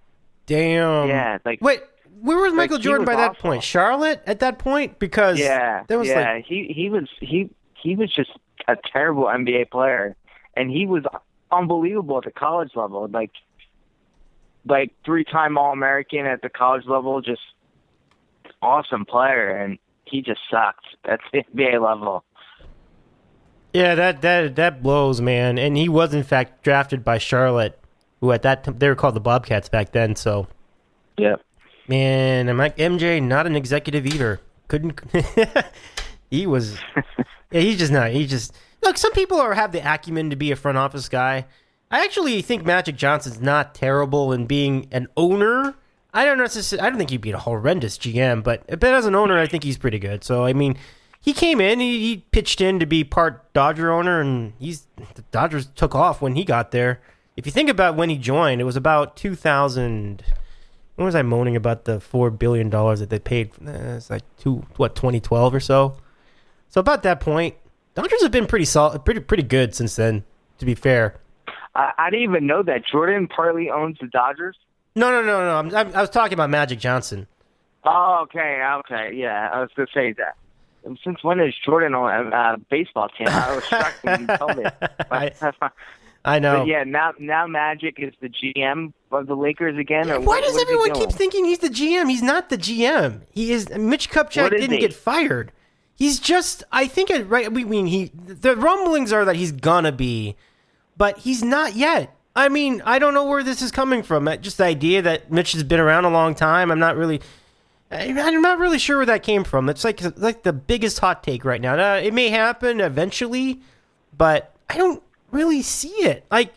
Damn. Yeah, like wait, where was Michael like, Jordan was by that awful. point? Charlotte at that point, because yeah, that was yeah, like he he was he he was just a terrible N B A player, and he was unbelievable at the college level, like like three-time All-American at the college level, just awesome player, and he just sucked at the N B A level. Yeah, that that that blows, man. And he was in fact drafted by Charlotte, who at that time, they were called the Bobcats back then. So, yeah, man, and Mike M J not an executive either. Couldn't he was? Yeah, he's just not. He just look. Some people are have the acumen to be a front office guy. I actually think Magic Johnson's not terrible in being an owner. I don't necessarily. I don't think he'd be a horrendous G M, but but as an owner, I think he's pretty good. So I mean. He came in, he, he pitched in to be part Dodger owner, and he's the Dodgers took off when he got there. If you think about when he joined, it was about two thousand. When was I moaning about the four billion dollars that they paid? Eh, it's like two, what, twenty twelve or so. So about that point, Dodgers have been pretty solid, pretty pretty good since then. To be fair, I, I didn't even know that Jordan partly owns the Dodgers. No, no, no, no. I'm, I'm, I was talking about Magic Johnson. Oh, okay, okay, yeah. I was gonna say that. Since when is Jordan on a uh, baseball team? I was shocked when you told me. I, I know. But yeah, now now Magic is the G M of the Lakers again. Or Why what, does what everyone keep thinking he's the G M? He's not the G M. He is. Mitch Kupchak didn't he? get fired. He's just. I think. It, right. We mean he. The rumblings are that he's gonna be, but he's not yet. I mean, I don't know where this is coming from. Just the idea that Mitch has been around a long time. I'm not really. I'm not really sure where that came from. It's like like the biggest hot take right now. now. It may happen eventually, but I don't really see it. Like,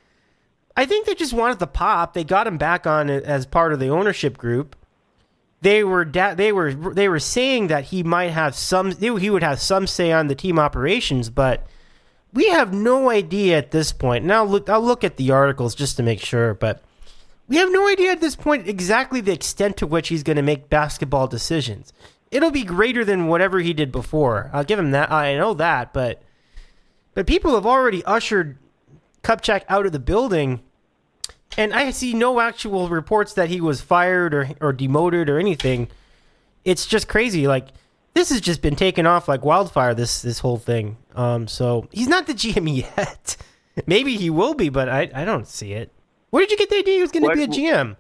I think they just wanted the pop. They got him back on as part of the ownership group. They were da- they were they were saying that he might have some he would have some say on the team operations, but we have no idea at this point. Now look, I'll look at the articles just to make sure, but. We have no idea at this point exactly the extent to which he's going to make basketball decisions. It'll be greater than whatever he did before. I'll give him that. I know that, but but people have already ushered Kupchak out of the building, and I see no actual reports that he was fired or or demoted or anything. It's just crazy. Like this has just been taken off like wildfire. This this whole thing. Um, so he's not the G M yet. Maybe he will be, but I I don't see it. Where did you get the idea he was going to be a G M?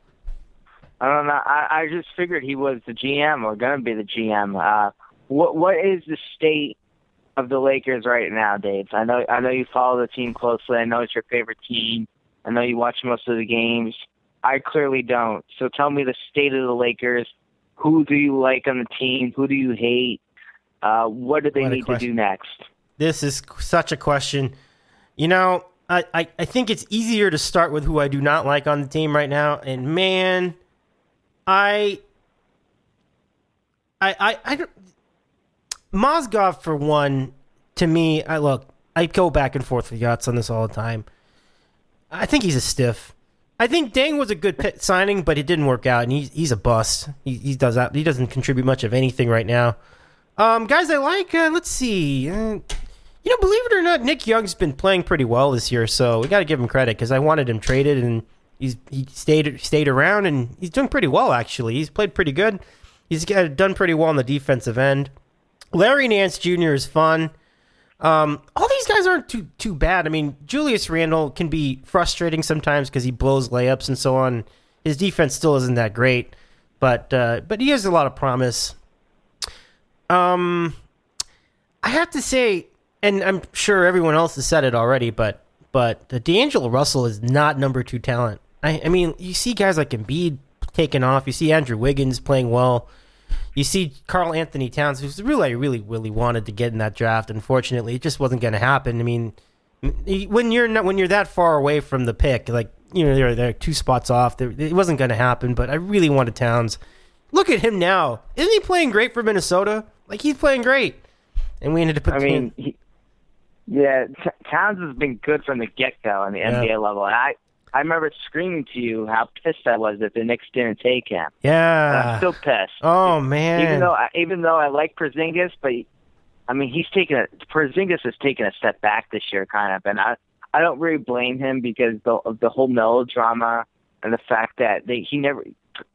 I don't know. I, I just figured he was the G M or going to be the G M. Uh, what what is the state of the Lakers right now, Dave? I know I know you follow the team closely. I know it's your favorite team. I know you watch most of the games. I clearly don't. So tell me the state of the Lakers. Who do you like on the team? Who do you hate? Uh, what do they what need to do next? This is such a question. You know, I, I, I think it's easier to start with who I do not like on the team right now. And man, I, I, I, I don't, Mozgov for one, to me, I look, I go back and forth with Yachts on this all the time. I think he's a stiff. I think Deng was a good pit signing, but it didn't work out, and he's he's a bust. He he does that. He doesn't contribute much of anything right now. Um, guys, I like. Uh, let's see. Uh, You know, believe it or not, Nick Young's been playing pretty well this year, so we got to give him credit because I wanted him traded, and he's he stayed stayed around, and he's doing pretty well actually. He's played pretty good. He's got, done pretty well on the defensive end. Larry Nance Junior is fun. Um, all these these guys aren't too too bad. I mean, Julius Randle can be frustrating sometimes because he blows layups and so on. His defense still isn't that great, but uh, but he has a lot of promise. Um, I have to say, and I'm sure everyone else has said it already, but but the D'Angelo Russell is not number two talent. I, I mean, you see guys like Embiid taking off. You see Andrew Wiggins playing well. You see Karl Anthony Towns, who's really, really, really wanted to get in that draft. Unfortunately, it just wasn't going to happen. I mean, when you're not, when you're that far away from the pick, like, you know, they're, they're two spots off. They're, it wasn't going to happen, but I really wanted Towns. Look at him now. Isn't he playing great for Minnesota? Like, he's playing great. And we ended up... I mean, he, yeah, T- Towns has been good from the get-go on the yeah. N B A level. And I, I remember screaming to you how pissed I was that the Knicks didn't take him. Yeah. And I'm still pissed. Oh, man. Even though I, even though I like Porzingis, but, I mean, he's taken a... Porzingis has taken a step back this year, kind of, and I... I don't really blame him because the, of the whole melodrama and the fact that they, he never,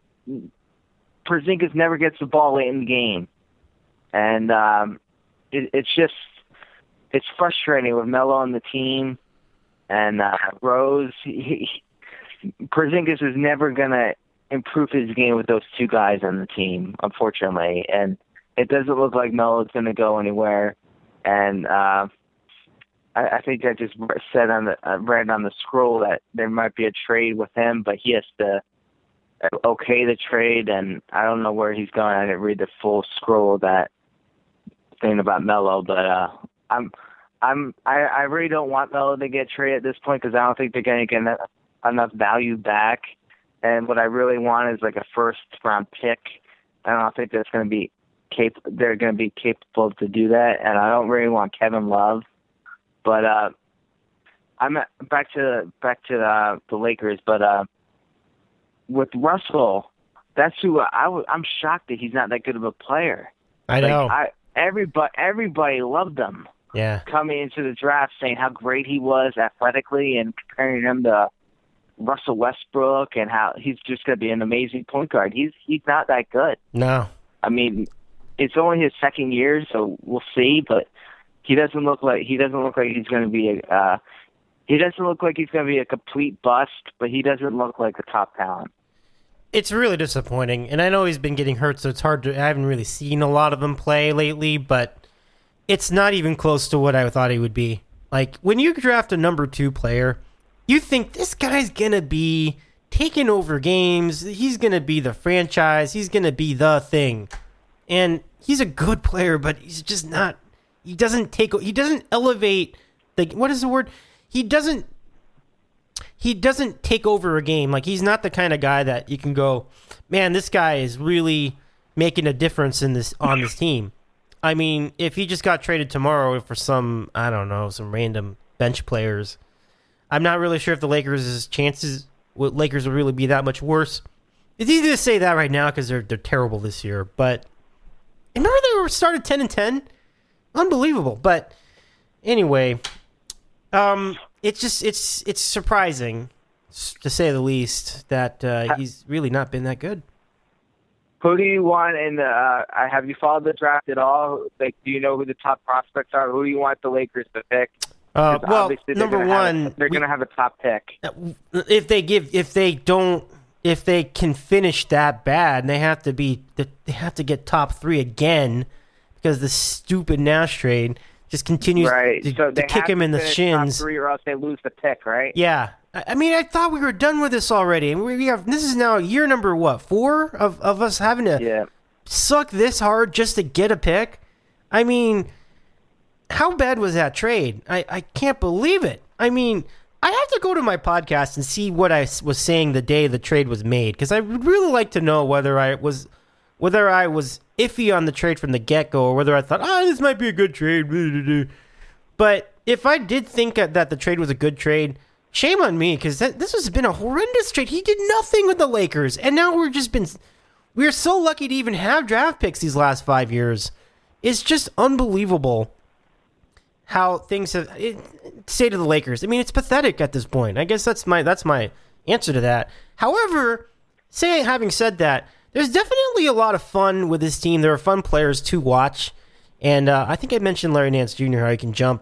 Porzingis never gets the ball late in the game, and um, it, it's just it's frustrating with Melo on the team and uh, Rose. He, he, Porzingis is never gonna improve his game with those two guys on the team, unfortunately, and it doesn't look like Melo's gonna go anywhere, and. Uh, I, I think I just said on the uh, read on the scroll that there might be a trade with him, but he has to okay the trade, and I don't know where he's going. I didn't read the full scroll of that thing about Melo, but uh, I'm I'm I, I really don't want Melo to get traded at this point because I don't think they're going to get enough, enough value back. And what I really want is like a first round pick. I don't think that's going to be cap- They're going to be capable to do that, and I don't really want Kevin Love. But uh, I'm at, back to back to uh, the Lakers. But uh, with Russell, that's who I w- I'm shocked that he's not that good of a player. I know. Like, I, everybody everybody loved him. Yeah. Coming into the draft, saying how great he was athletically, and comparing him to Russell Westbrook, and how he's just going to be an amazing point guard. He's he's not that good. No. I mean, it's only his second year, so we'll see. But He doesn't look like he doesn't look like he's going to be a. Uh, he doesn't look like he's going to be a complete bust, but he doesn't look like a top talent. It's really disappointing, and I know he's been getting hurt, so it's hard to. I haven't really seen a lot of him play lately, but it's not even close to what I thought he would be. Like when you draft a number two player, you think this guy's going to be taking over games. He's going to be the franchise. He's going to be the thing, and he's a good player, but he's just not. He doesn't take. He doesn't elevate. The what is the word? He doesn't. He doesn't take over a game. Like he's not the kind of guy that you can go, man, this guy is really making a difference in this on this team. I mean, if he just got traded tomorrow for some, I don't know, some random bench players, I'm not really sure if the Lakers' chances, with Lakers would really be that much worse. It's easy to say that right now because they're they're terrible this year. But remember they were started ten and ten. Unbelievable. But anyway, um, it's just it's it's surprising, to say the least, that uh, he's really not been that good. Who do you want in the? Uh, have you followed the draft at all? Like, do you know who the top prospects are? Who do you want the Lakers to pick? Uh, well, number gonna one, a, they're going to have a top pick. If they give, if they don't, if they can finish that bad, they have to be, they have to get top three again. Because the stupid Nash trade just continues right. to, so to kick him in the shins. Top three or else they lose the pick, right? Yeah. I mean, I thought we were done with this already. And we have this is now year number, what, four of, of us having to yeah. suck this hard just to get a pick? I mean, how bad was that trade? I, I can't believe it. I mean, I have to go to my podcast and see what I was saying the day the trade was made. Because I would really like to know whether I was... Whether I was iffy on the trade from the get-go or whether I thought, oh, this might be a good trade. But if I did think that the trade was a good trade, shame on me because this has been a horrendous trade. He did nothing with the Lakers. And now we're just been... We're so lucky to even have draft picks these last five years. It's just unbelievable how things have... It, say to the Lakers. I mean, it's pathetic at this point. I guess that's my that's my answer to that. However, say having said that, there's definitely a lot of fun with this team. There are fun players to watch. And uh, I think I mentioned Larry Nance Junior, how he can jump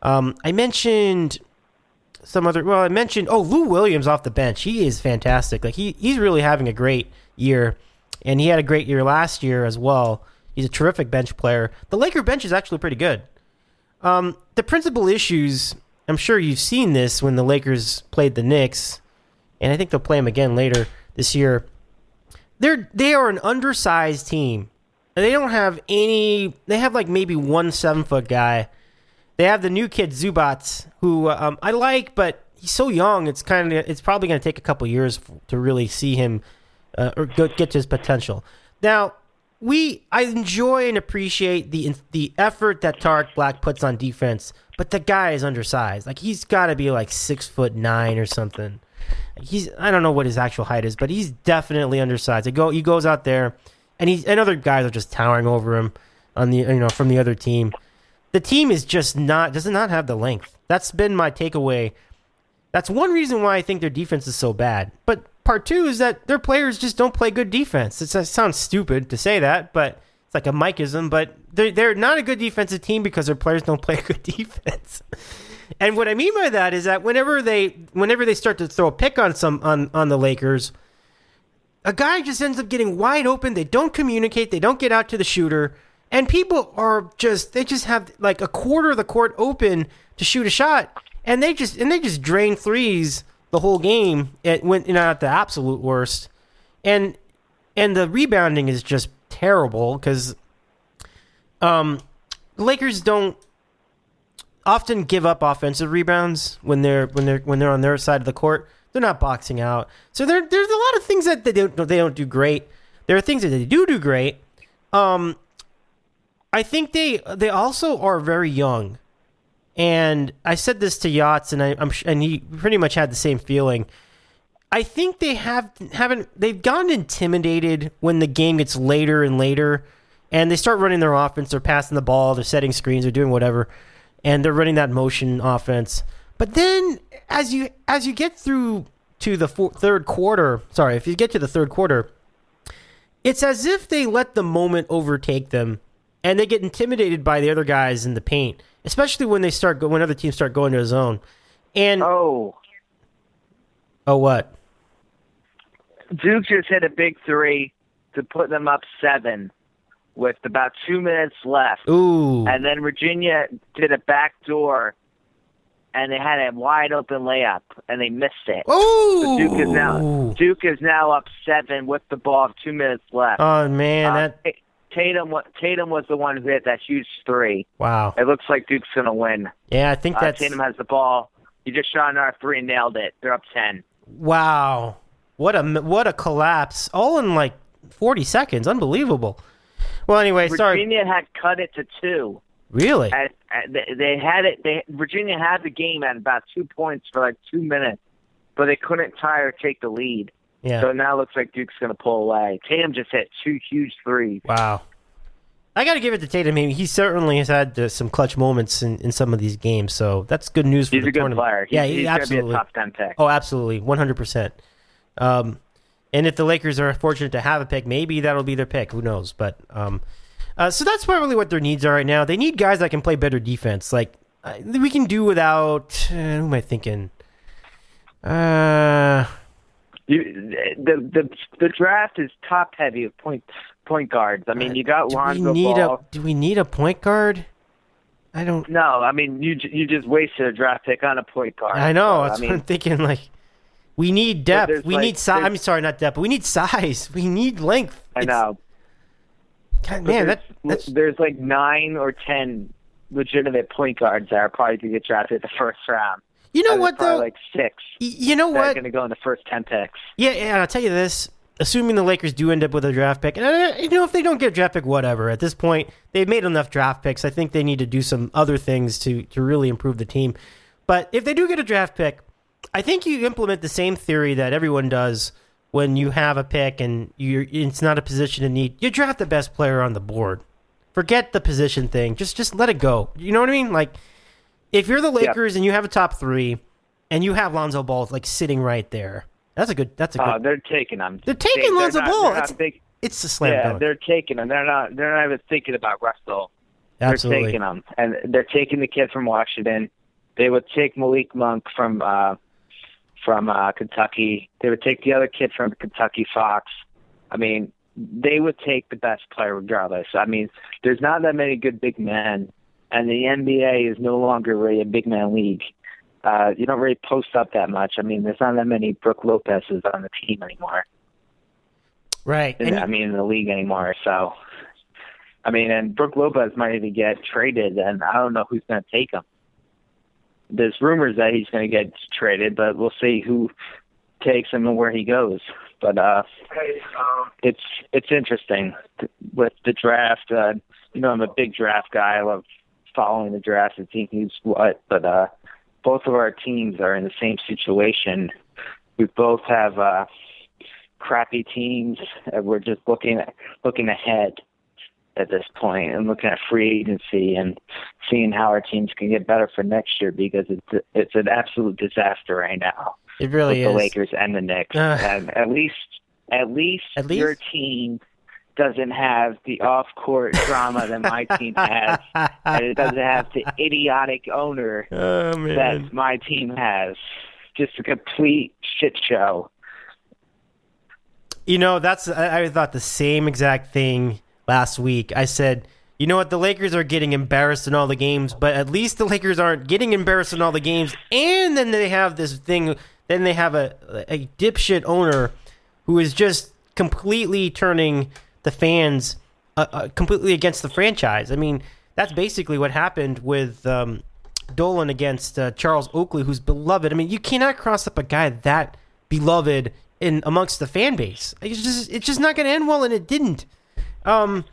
Um, I mentioned some other. Well, I mentioned oh Lou Williams off the bench. He is fantastic. Like he he's really having a great year, and he had a great year last year as well. He's a terrific bench player. The Laker bench is actually pretty good. Um, the principal issues, I'm sure you've seen this when the Lakers played the Knicks, and I think they'll play them again later this year. They're they are an undersized team. They don't have any. They have like maybe one seven foot guy. They have the new kid Zubats, who um, I like, but he's so young. It's kind of it's probably going to take a couple years to really see him uh, or go, get to his potential. Now, we I enjoy and appreciate the the effort that Tarek Black puts on defense, but the guy is undersized. Like he's got to be like six foot nine or something. He's I don't know what his actual height is, but he's definitely undersized. He go he goes out there, and he's and other guys are just towering over him on the you know from the other team. The team is just not does not have the length. That's been my takeaway. That's one reason why I think their defense is so bad. But part two is that their players just don't play good defense. It's, it sounds stupid to say that, but it's like a Mikeism. But they're, they're not a good defensive team because their players don't play good defense. And what I mean by that is that whenever they whenever they start to throw a pick on some on, on the Lakers, a guy just ends up getting wide open. They don't communicate. They don't get out to the shooter. And people are just, they just have like a quarter of the court open to shoot a shot. And they just, and they just drain threes the whole game. It went, you know, at the absolute worst. And, and the rebounding is just terrible because, um, the Lakers don't often give up offensive rebounds when they're, when they're, when they're on their side of the court. They're not boxing out. So there, there's a lot of things that they don't, they don't do great. There are things that they do do great. Um, I think they they also are very young, and I said this to Yachts, and I, I'm and he pretty much had the same feeling. I think they have haven't they've gotten intimidated when the game gets later and later, and they start running their offense. They're passing the ball, they're setting screens, they're doing whatever, and they're running that motion offense. But then as you as you get through to the four, third quarter, sorry, if you get to the third quarter, it's as if they let the moment overtake them. And they get intimidated by the other guys in the paint, especially when they start go- when other teams start going to a zone. And Oh, oh, what? Duke just hit a big three to put them up seven with about two minutes left. Ooh! And then Virginia did a backdoor, and they had a wide open layup, and they missed it. Ooh! So Duke is now Duke is now up seven with the ball, with two minutes left. Oh man, Uh, that Tatum, Tatum was the one who hit that huge three. wow. It looks like Duke's going to win. Yeah, I think Uh, that's Tatum has the ball. He just shot another three and nailed it. They're up ten. wow. What a what a collapse! All in like forty seconds. Unbelievable. Well, anyway, sorry. Virginia had cut it to two. Really? At, at, they they had it. They Virginia had the game at about two points for like two minutes, but they couldn't tie or take the lead. Yeah. So now it looks like Duke's going to pull away. Tatum just hit two huge threes. Wow. I got to give it to Tatum. I mean, he certainly has had uh, some clutch moments in, in some of these games, so that's good news for He's the a good tournament. player. He's, yeah, he's he, going to absolutely. be a top ten pick. Oh, absolutely, one hundred percent. Um, and if the Lakers are fortunate to have a pick, maybe that'll be their pick. Who knows? But um, uh, so that's probably what their needs are right now. They need guys that can play better defense. Like uh, we can do without. Uh, who am I thinking? Uh. You, the the the draft is top heavy of point point guards. I mean, you got do Lonzo we need Ball. a Do we need a point guard? I don't. No, I mean you you just wasted a draft pick on a point guard. I know. So, That's I mean, what I'm thinking. Like, we need depth. there's We like- need size. there's- I'm sorry, not depth, but we need size. We need length. I It's- know. God, But man, there's, that, that's there's like nine or ten legitimate point guards that are probably going to get drafted in the first round. you know And what there's probably though. like six Y- you know that are what? going to go in the first ten picks. Yeah, yeah. I'll tell you this. Assuming the Lakers do end up with a draft pick, and uh, you know, if they don't get a draft pick, whatever. At this point, they've made enough draft picks. I think they need to do some other things to to really improve the team. But if they do get a draft pick, I think you implement the same theory that everyone does when you have a pick and you it's not a position of need. You draft the best player on the board. Forget the position thing. Just just let it go. You know what I mean? Like if you're the Lakers and you have a top three, and you have Lonzo Ball like sitting right there, that's a good. That's a good. Uh, they're taking them. They're taking They- Lonzo they're not- Ball. they're not It's, think- it's a slam yeah, dunk. they're taking them. They're not. They're not even thinking about Russell. Absolutely. They're taking him, and they're taking the kid from Washington. They would take Malik Monk from uh, from uh, Kentucky. They would take the other kid from Kentucky Fox. I mean, they would take the best player regardless. I mean, there's not that many good big men, and the N B A is no longer really a big man league. Uh, you don't really post up that much. I mean, there's not that many Brook Lopez's on the team anymore. Right. In, I mean, in the league anymore. So, I mean, and Brook Lopez might even get traded, and I don't know who's going to take him. There's rumors that he's going to get traded, but we'll see who takes him and where he goes. But uh, it's it's interesting with the draft. Uh, you know, I'm a big draft guy. I love following the draft and seeing who's what. But uh, both of our teams are in the same situation. We both have uh, crappy teams, and we're just looking at, looking ahead at this point and looking at free agency and seeing how our teams can get better for next year, because it's it's an absolute disaster right now. It really with is. The Lakers and the Knicks. Uh, and at least, at least, at least your team doesn't have the off-court drama that my team has, and it doesn't have the idiotic owner oh, man. that my team has. Just a complete shit show. You know, that's I, I thought the same exact thing last week. I said, you know what, the Lakers are getting embarrassed in all the games, but at least the Lakers aren't getting embarrassed in all the games, and then they have this thing, then they have a, a dipshit owner who is just completely turning the fans uh, uh, completely against the franchise. I mean, that's basically what happened with um, Dolan against uh, Charles Oakley, who's beloved. I mean, you cannot cross up a guy that beloved in amongst the fan base. It's just it's just not going to end well, and it didn't. Um,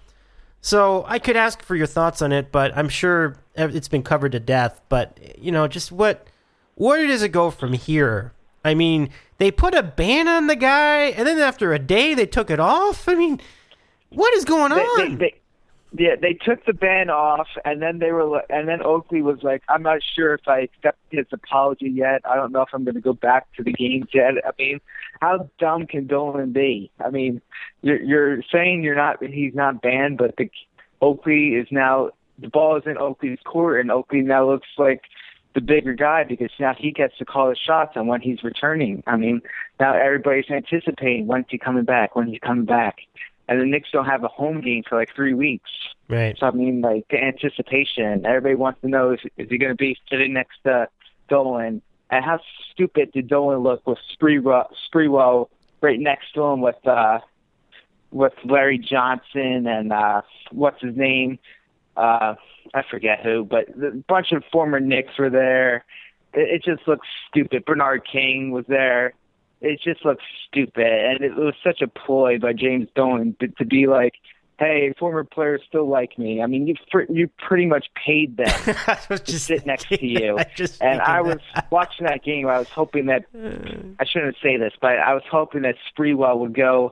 so I could ask for your thoughts on it, but I'm sure it's been covered to death. But you know, just what where does it go from here? I mean, they put a ban on the guy, and then after a day, they took it off. I mean, what is going They, on? they, they, yeah, they took the ban off, and then they were, li- and then Oakley was like, "I'm not sure if I accept his apology yet. I don't know if I'm going to go back to the games yet." I mean, how dumb can Dolan be? I mean, you're, you're saying you're not, he's not banned, but the Oakley is now, the ball is in Oakley's court, and Oakley now looks like the bigger guy because now he gets to call the shots on when he's returning. I mean, now everybody's anticipating when's he coming back, when he's coming back. And the Knicks don't have a home game for like three weeks. Right. So, I mean, like, the anticipation, everybody wants to know, is, is he going to be sitting next to Dolan? And how stupid did Dolan look with Sprewell, Sprewell right next to him with uh, with Larry Johnson and uh, what's his name? Uh, I forget who, but a bunch of former Knicks were there. It, it just looks stupid. Bernard King was there. It just looks stupid, and it was such a ploy by James Dolan to, to be like, "Hey, former players still like me." I mean, you you pretty much paid them to just sit next to you. I just and I that. was watching that game. I was hoping that I shouldn't say this, but I was hoping that Sprewell would go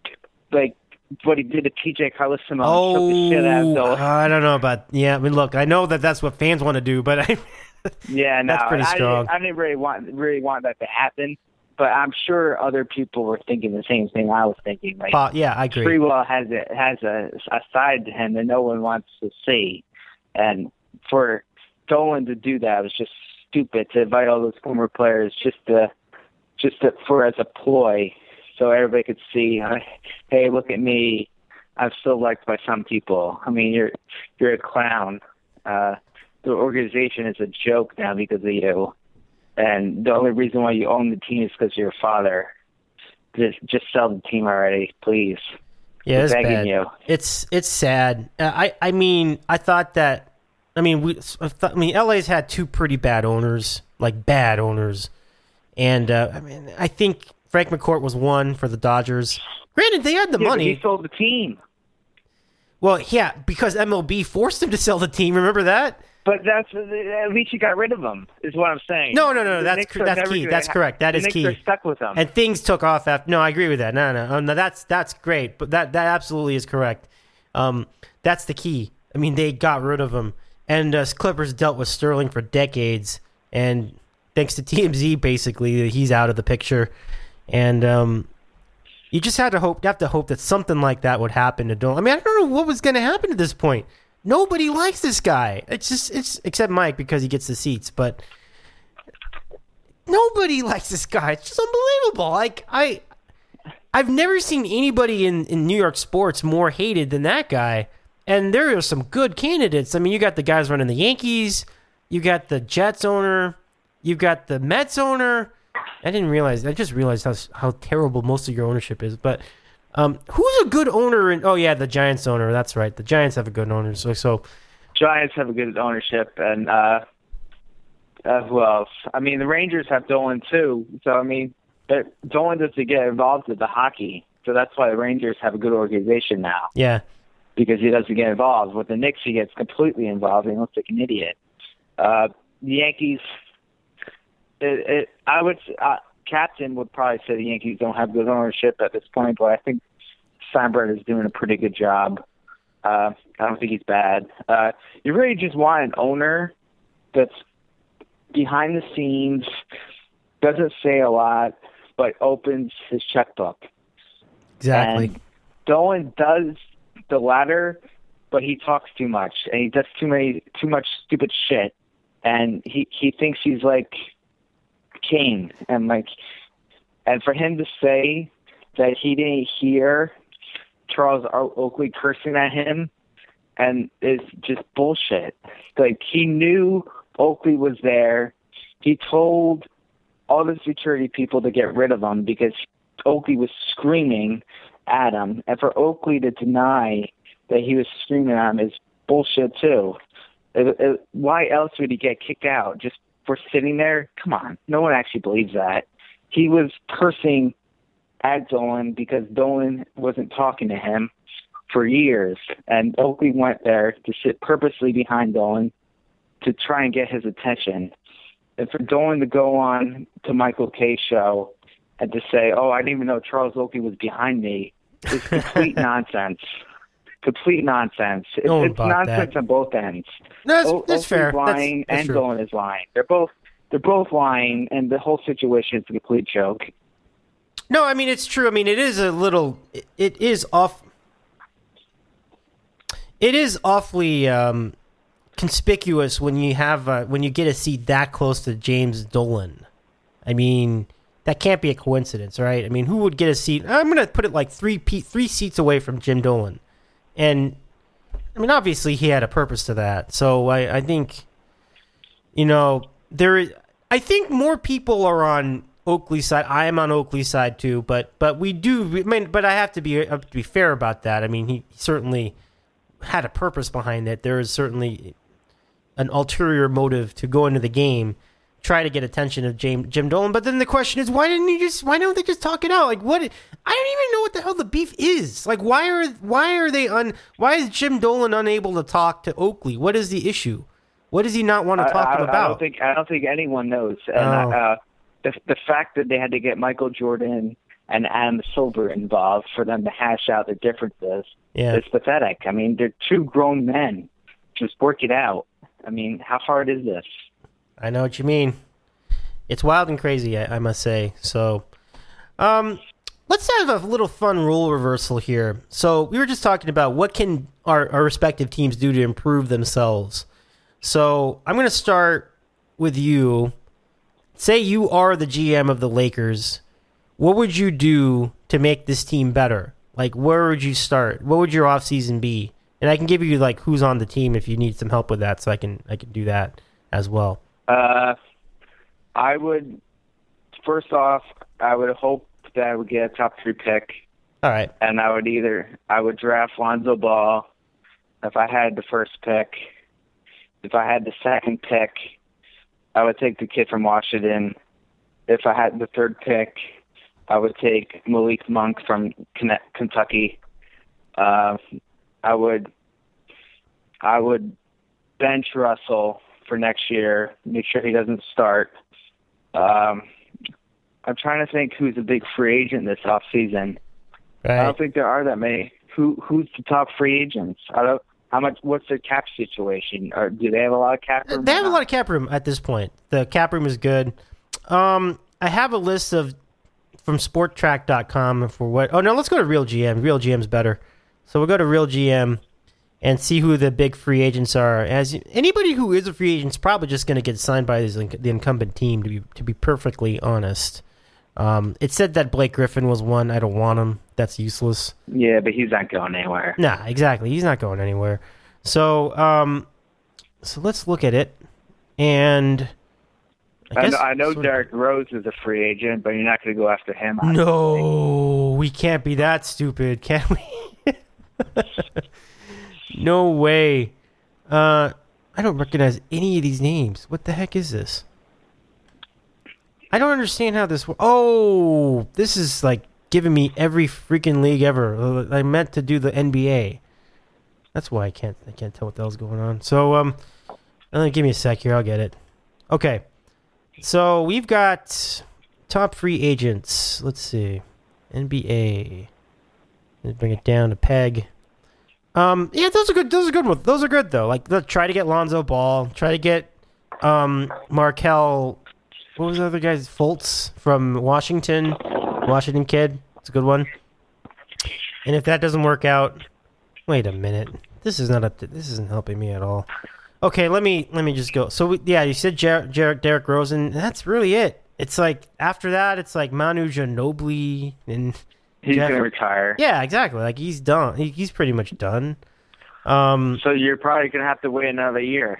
like what he did to P J Carlesimo. Oh, and choke the shit out of Dolan. I don't know about. Yeah, I mean, look, I know that that's what fans want to do, but I. Yeah, no, that's pretty strong. I didn't, I didn't really want really want that to happen. But I'm sure other people were thinking the same thing I was thinking. Like, uh, yeah, I agree. Sprewell has a has a, a side to him that no one wants to see, and for Dolan to do that was just stupid. To invite all those former players just to just to, for as a ploy, so everybody could see, uh, hey, look at me, I'm still liked by some people. I mean, you're you're a clown. Uh, the organization is a joke now because of you. And the only reason why you own the team is because of your father. Just, just sell the team already, please. Yeah, it's begging bad. You. It's it's sad. Uh, I I mean, I thought that. I mean, we. I, thought, I mean, L A's had two pretty bad owners, like bad owners, and uh, I mean, I think Frank McCourt was one for the Dodgers. Granted, they had the yeah, money. But he sold the team. Well, yeah, because M L B forced him to sell the team. Remember that? But that's at least you got rid of him, is what I'm saying. No, no, no, The that's Knicks cr- are that's never key. gonna That's ha- correct. That the is Knicks key. are stuck with him. And things took off after. No, I agree with that. No, no, oh, no, that's that's great. But that that absolutely is correct. Um, that's the key. I mean, they got rid of him, and uh, Clippers dealt with Sterling for decades, and thanks to T M Z, basically, he's out of the picture, and um, you just had to hope. You have to hope that something like that would happen to Dolan. I mean, I don't know what was going to happen at this point. Nobody likes this guy. It's just it's except Mike because he gets the seats, but nobody likes this guy. It's just unbelievable. Like I I've never seen anybody in, in New York sports more hated than that guy. And there are some good candidates. I mean, you got the guys running the Yankees, you got the Jets owner, you've got the Mets owner. I didn't realize. I just realized how how terrible most of your ownership is. But um, who's a good owner? In, oh yeah, the Giants owner. That's right. The Giants have a good owner. So, so Giants have a good ownership, and uh, uh, who else? I mean, the Rangers have Dolan too. So I mean, Dolan doesn't get involved with the hockey, so that's why the Rangers have a good organization now. Yeah. Because he doesn't get involved. With the Knicks, he gets completely involved. He looks like an idiot. Uh, the Yankees, it, it, I would, uh, Captain would probably say the Yankees don't have good ownership at this point, but I think Steinbrenner is doing a pretty good job. Uh, I don't think he's bad. Uh, you really just want an owner that's behind the scenes, doesn't say a lot, but opens his checkbook. Exactly. And Dolan does the latter, but he talks too much and he does too many too much stupid shit, and he he thinks he's like king, and like and for him to say that he didn't hear Charles Oakley cursing at him and is just bullshit. Like, he knew Oakley was there. He told all the security people to get rid of him because Oakley was screaming at him, and for Oakley to deny that he was screaming at him is bullshit too. It, it, why else would he get kicked out? Just for sitting there? Come on, no one actually believes that. He was cursing at Dolan because Dolan wasn't talking to him for years, and Oakley went there to sit purposely behind Dolan to try and get his attention. And for Dolan to go on to Michael Kay's show and to say, oh, I didn't even know Charles Oakley was behind me, is complete nonsense. Complete nonsense. It's, no it's nonsense that. on both ends. No, that's, o- that's fair. lying that's, that's and true. Dolan is lying. They're both they're both lying, and the whole situation is a complete joke. No, I mean, it's true. I mean, it is a little, it, it is off, it is awfully um, conspicuous when you have, uh, when you get a seat that close to James Dolan. I mean, that can't be a coincidence, right? I mean, who would get a seat? I'm going to put it like three three seats away from Jim Dolan. And, I mean, obviously he had a purpose to that. So I, I think, you know, there is, I think more people are on Oakley's side. I am on Oakley's side too, but but we do. I mean, but I have to be I have to be fair about that. I mean, he certainly had a purpose behind it. There is certainly an ulterior motive to go into the game, try to get attention of James, Jim Dolan. But then the question is, why didn't he just? Why don't they just talk it out? Like, what? I don't even know what the hell the beef is. Like, why are why are they un? Why is Jim Dolan unable to talk to Oakley? What is the issue? What does he not want to talk I, I, about? I don't think I don't think anyone knows. And Oh. uh, the the fact that they had to get Michael Jordan and Adam Silver involved for them to hash out the differences Yeah. is pathetic. I mean, they're two grown men. Just work it out. I mean, how hard is this? I know what you mean. It's wild and crazy, I, I must say. So, um, let's have a little fun rule reversal here. So we were just talking about what can our, our respective teams do to improve themselves. So I'm going to start with you. Say you are the G M of the Lakers. What would you do to make this team better? Like, where would you start? What would your offseason be? And I can give you like who's on the team if you need some help with that, so I can I can do that as well. Uh, I would first off, I would hope that I would get a top three pick, All right. and I would either I would draft Lonzo Ball if I had the first pick. If I had the second pick, I would take the kid from Washington. If I had the third pick, I would take Malik Monk from Ken- Kentucky. Uh, I would I would bench Russell for next year, make sure he doesn't start. Um, I'm trying to think who's a big free agent this offseason. Right. I don't think there are that many. Who who's the top free agents? I don't. How much? What's their cap situation? Or do they have a lot of cap room? They have a lot of cap room at this point. The cap room is good. Um, I have a list of from sport track dot com for what. Oh no, let's go to Real G M. Real G M's better. So we'll go to Real G M, and see who the big free agents are. As anybody who is a free agent is probably just going to get signed by the incumbent team. To be to be perfectly honest, um, it said that Blake Griffin was one. I don't want him. That's useless. Yeah, but he's not going anywhere. Nah, exactly. He's not going anywhere. So, um, so let's look at it. And I, I guess know, I know sort of- Derrick Rose is a free agent, but you're not going to go after him. No, we can't be that stupid, can we? No way. Uh, I don't recognize any of these names. What the heck is this? I don't understand how this. Oh, this is like giving me every freaking league ever. I meant to do the N B A. That's why I can't. I can't tell what the hell's going on. So, um, uh, give me a sec here. I'll get it. Okay. So we've got top free agents. Let's see, N B A. Let's bring it down to Peg. Um, yeah, those are good. Those are good ones. Those are good though. Like, look, try to get Lonzo Ball. Try to get um Markel. What was the other guy's? Fultz from Washington. Washington kid. It's a good one. And if that doesn't work out, wait a minute. This is not up to, this isn't helping me at all. Okay, let me let me just go. So we, yeah, you said Jer- Jer- Derrick Rose, and that's really it. It's like after that, it's like Manu Ginobili and He's Jeff- going to retire. Yeah, exactly. Like he's done. He, he's pretty much done. Um, So you're probably going to have to wait another year.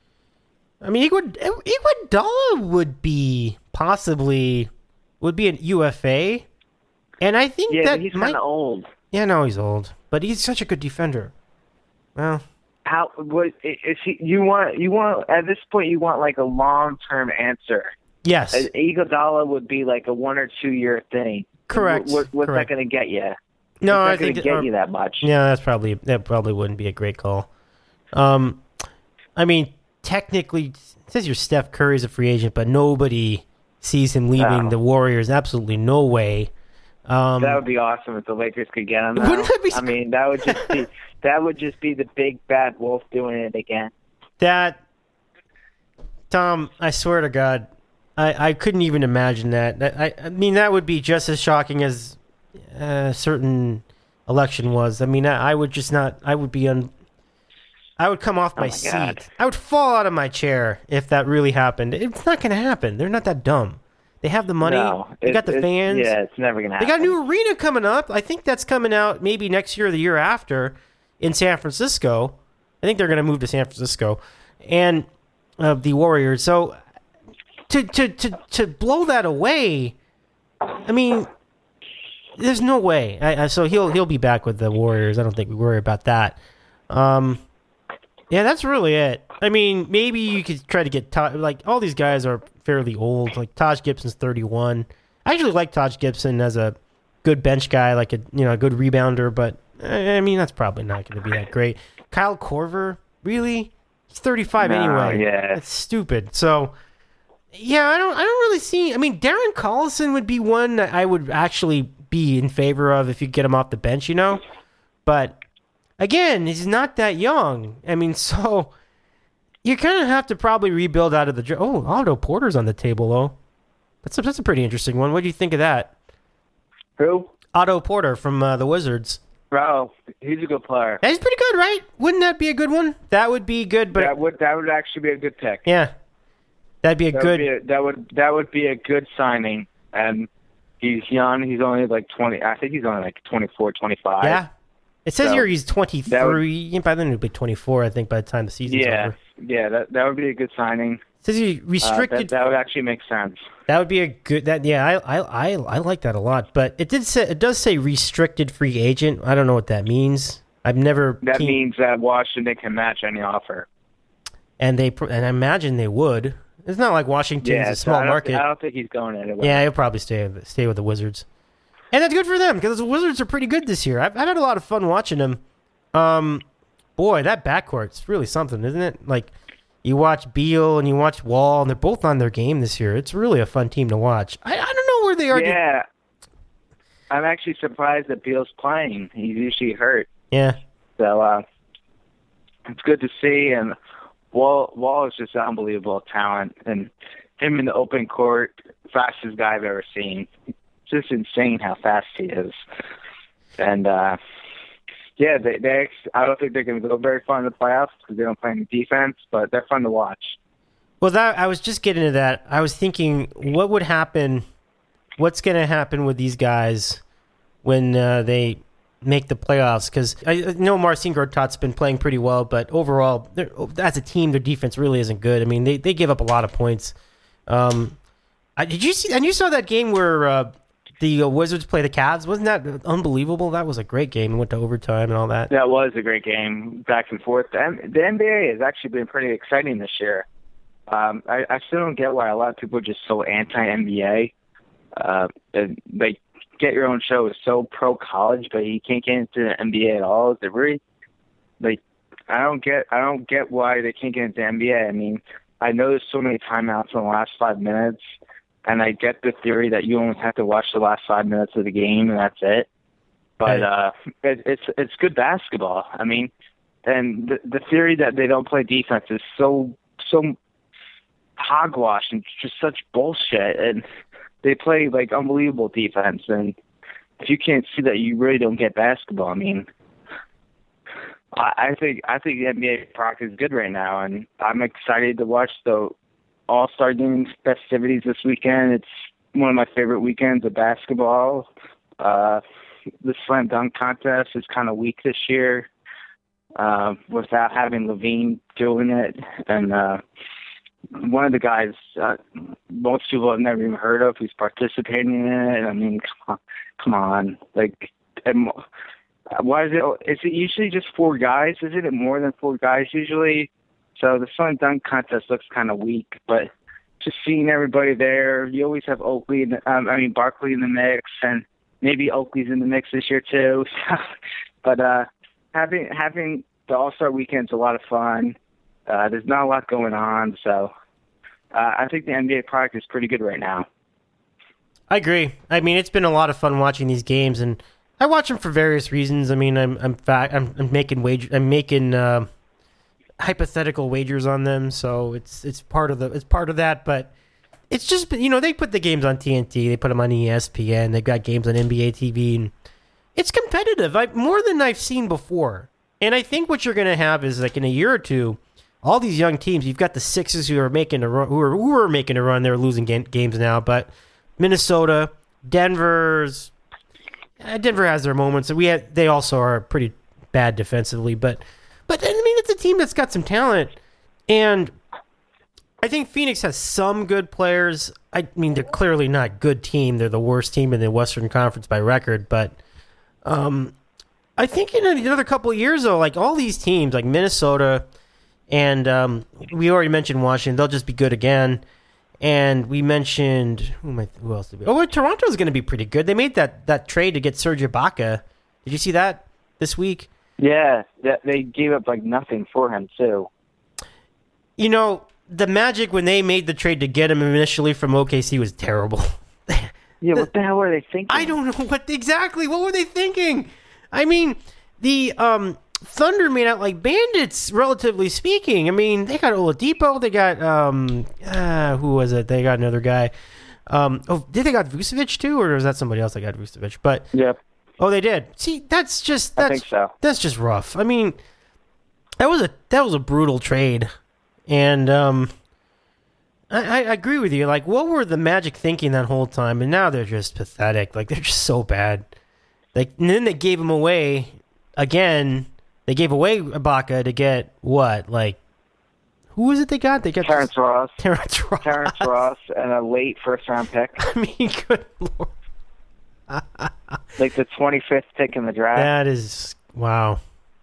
I mean, Igud- Iguodala would be possibly would be an U F A, and I think Yeah, that but he's might. kind of old. Yeah, no, he's old, but he's such a good defender. Well, How? What? Is he? You want? You want? At this point, you want like a long-term answer. yes, An Iguodala would be like a one or two-year thing. correct. What, what's correct. that going to get you? No, It's I not going think to get uh, you that much. Yeah, that's probably that probably wouldn't be a great call. Um, I mean, technically, it says your Steph Curry's a free agent, but nobody sees him leaving No. the Warriors. Absolutely no way. Um, That would be awesome if the Lakers could get him. Wouldn't now. that be I mean, that would just be that would just be the big bad wolf doing it again. that, Tom, I swear to God, I, I couldn't even imagine that. That- I, I mean, that would be just as shocking as a certain election was. I mean, I, I would just not. I would be on. I would come off my, my seat. God. I would fall out of my chair if that really happened. It's not going to happen. They're not that dumb. They have the money. No, they it- got the it- fans. Yeah, it's never going to They happen. got a new arena coming up. I think that's coming out maybe next year or the year after in San Francisco. I think they're going to move to San Francisco, and uh, the Warriors. So to to to to blow that away, I mean, there's no way. I, I, so he'll he'll be back with the Warriors. I don't think we worry about that. Um, yeah, that's really it. I mean, maybe you could try to get Taj, like all these guys are fairly old. Like Taj Gibson's thirty-one. I actually like Taj Gibson as a good bench guy, like a you know a good rebounder. But I I mean, that's probably not going to be that great. Kyle Korver, really? He's thirty-five No, anyway. yeah. That's stupid. So yeah, I don't I don't really see. I mean, Darren Collison would be one that I would actually be in favor of if you get him off the bench, you know. But again, he's not that young. I mean, so you kind of have to probably rebuild out of the. dr- Oh, Otto Porter's on the table though. That's a, that's a pretty interesting one. What do you think of that? Who? Otto Porter from uh, the Wizards. Bro, he's a good player. Yeah, he's pretty good, right? Wouldn't that be a good one? That would be good, but that would that would actually be a good pick. yeah, that'd be a That good. would be a, that would that would be a good signing. And he's young. He's only like twenty. I think he's only like twenty-four, twenty-five. yeah, it says So, here he's that twenty-three. By then he'll be twenty-four, I think, by the time the season's Yeah, over. yeah. That that would be a good signing. It says he Uh, restricted. that, that would actually make sense. That would be a good. That yeah, I, I I I like that a lot. But it did say it does say restricted free agent. I don't know what that means. I've never. That keen- means that Washington can match any offer. and they pr- and I imagine they would. It's not like Washington's Yeah, a so small I don't, market. I don't think he's going anywhere. Yeah, he'll probably stay with, stay with the Wizards, and that's good for them because the Wizards are pretty good this year. I've, I've had a lot of fun watching them. Um, boy, that backcourt's really something, isn't it? Like. You watch Beal and you watch Wall, and they're both on their game this year. It's really a fun team to watch. I, I don't know where they are. Yeah. I'm actually surprised that Beal's playing. He's usually hurt. Yeah. So uh, it's good to see. And Wall Wall is just an unbelievable talent. And him in the open court, fastest guy I've ever seen. It's just insane how fast he is. And uh, Yeah, they, they ex- I don't think they're going to go very far in the playoffs because they don't play any defense, but they're fun to watch. Well, that I was just getting to that. I was thinking, what would happen? What's going to happen with these guys when uh, they make the playoffs? Because I know Marcin Gortat's been playing pretty well, but overall, as a team, their defense really isn't good. I mean, they, they give up a lot of points. Um, I, did you see? And you saw that game where uh, the uh, Wizards play the Cavs? Wasn't that unbelievable? That was a great game. It went to overtime and all that. That was a great game, back and forth. The, the N B A has actually been pretty exciting this year. Um, I, I still don't get why a lot of people are just so anti-N B A. Uh, they Get Your Own Show is so pro-college, but you can't get into the N B A at all. Is it really? Like, I don't get, I don't get why they can't get into the N B A. I mean, I know there's so many timeouts in the last five minutes, and I get the theory that you only have to watch the last five minutes of the game and that's it. But uh, it, it's it's good basketball. I mean, and the the theory that they don't play defense is so so hogwash and just such bullshit. And they play like unbelievable defense. And if you can't see that, you really don't get basketball. I mean, I, I think I think the N B A product is good right now, and I'm excited to watch the All-Star Game festivities this weekend. It's one of my favorite weekends of basketball. Uh, the slam dunk contest is kind of weak this year uh, without having Levine doing it. And uh, one of the guys uh, most people have never even heard of who's participating in it. I mean, come on. Come on. Like, and why is it? Is it usually just four guys? Isn't it more than four guys usually? So the slam dunk contest looks kind of weak, but just seeing everybody there, you always have Oakley, in the, um, I mean Barkley in the mix, and maybe Oakley's in the mix this year too. But uh, having having the All-Star Weekend's a lot of fun. Uh, there's not a lot going on, so uh, I think the N B A product is pretty good right now. I agree. I mean, it's been a lot of fun watching these games, and I watch them for various reasons. I mean, I'm I'm fa- I'm, I'm making wage I'm making uh, hypothetical wagers on them, so it's it's part of the it's part of that. But it's just, you know, they put the games on T N T, they put them on E S P N, they've got games on N B A T V, and it's competitive. I more than I've seen before. And I think what you're going to have is, like, in a year or two, all these young teams. You've got the Sixers who are making a run, who are who are making a run. They're losing game, games now, but Minnesota, Denver's. Denver has their moments. We have, they also are pretty bad defensively, but but I mean, it's a team that's got some talent, and I think Phoenix has some good players. I mean, they're clearly not a good team. They're the worst team in the Western Conference by record, but um, I think in another couple of years, though, like all these teams, like Minnesota, and um, we already mentioned Washington, they'll just be good again. And we mentioned who, am I, who else did we? Oh, well, Toronto's going to be pretty good. They made that, that trade to get Serge Ibaka. Did you see that this week? Yeah, they gave up like nothing for him too. You know, the Magic, when they made the trade to get him initially from O K C, was terrible. Yeah, what the hell were they thinking? I don't know what exactly. What were they thinking? I mean, the um, Thunder made out like bandits, relatively speaking. I mean, they got Oladipo. They got, um, uh, who was it? They got another guy. Um, oh, did they got Vucevic too, or was that somebody else that got Vucevic? But yep. Oh, they did. See, that's just that's, I think so. That's just rough. I mean, that was a that was a brutal trade, and um, I, I agree with you. Like, what were the Magic thinking that whole time? And now they're just pathetic. Like, they're just so bad. Like, and then they gave him away again. They gave away Ibaka to get what? Like, who was it they got? They got Terrence this, Ross. Terrence Ross. Terrence Ross and a late first round pick. I mean, good lord. Like the twenty-fifth pick in the draft. That is, wow.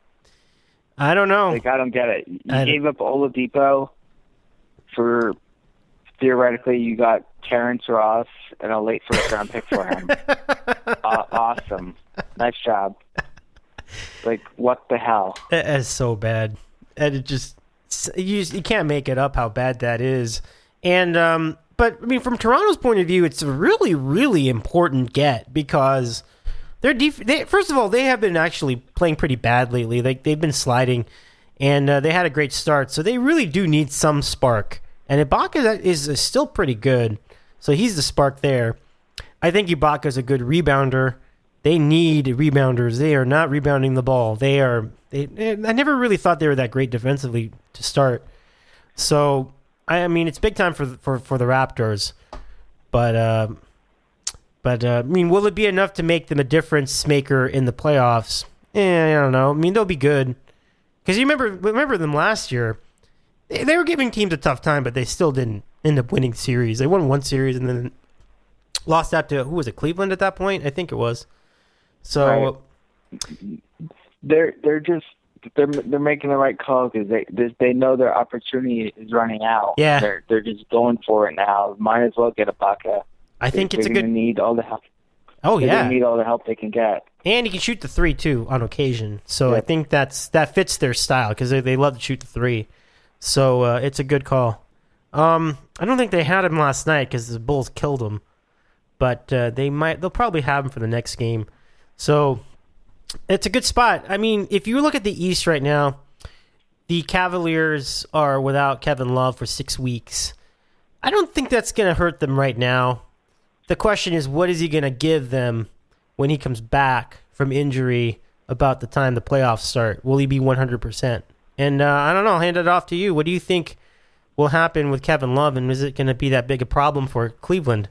I don't know. Like, I don't get it. You I gave up Oladipo for, theoretically, you got Terrence Ross and a late first round pick for him. uh, awesome. Nice job. Like, what the hell? That is so bad. And it just, you, you can't make it up how bad that is. And, um, but, I mean, from Toronto's point of view, it's a really, really important get because they're def- they, first of all, they have been actually playing pretty bad lately. They, they've been sliding, and uh, they had a great start. So they really do need some spark. And Ibaka is, is still pretty good. So he's the spark there. I think Ibaka is a good rebounder. they need rebounders. They are not rebounding the ball. They are. They, I never really thought they were that great defensively to start. So I mean, it's big time for for for the Raptors. But uh, but uh, I mean, will it be enough to make them a difference maker in the playoffs? Eh, I don't know. I mean, they'll be good because you remember remember them last year. They, they were giving teams a tough time, but they still didn't end up winning series. They won one series and then lost that to who was it? Cleveland at that point, I think it was. So right. they're they're just they're they're making the right call because they they know their opportunity is running out. Yeah, they're they're just going for it now. Might as well get a bucket. I think they're, it's they're a good. Need all the help. Oh they're yeah, gonna need all the help they can get. And he can shoot the three too on occasion. So yeah. I think that's that fits their style because they they love to shoot the three. So uh, it's a good call. Um, I don't think they had him last night because the Bulls killed him, but uh, they might. They'll probably have him for the next game. So it's a good spot. I mean, if you look at the East right now, the Cavaliers are without Kevin Love for six weeks. I don't think that's going to hurt them right now. The question is, what is he going to give them when he comes back from injury about the time the playoffs start? Will he be one hundred percent? And uh, I don't know, I'll hand it off to you. What do you think will happen with Kevin Love, and is it going to be that big a problem for Cleveland?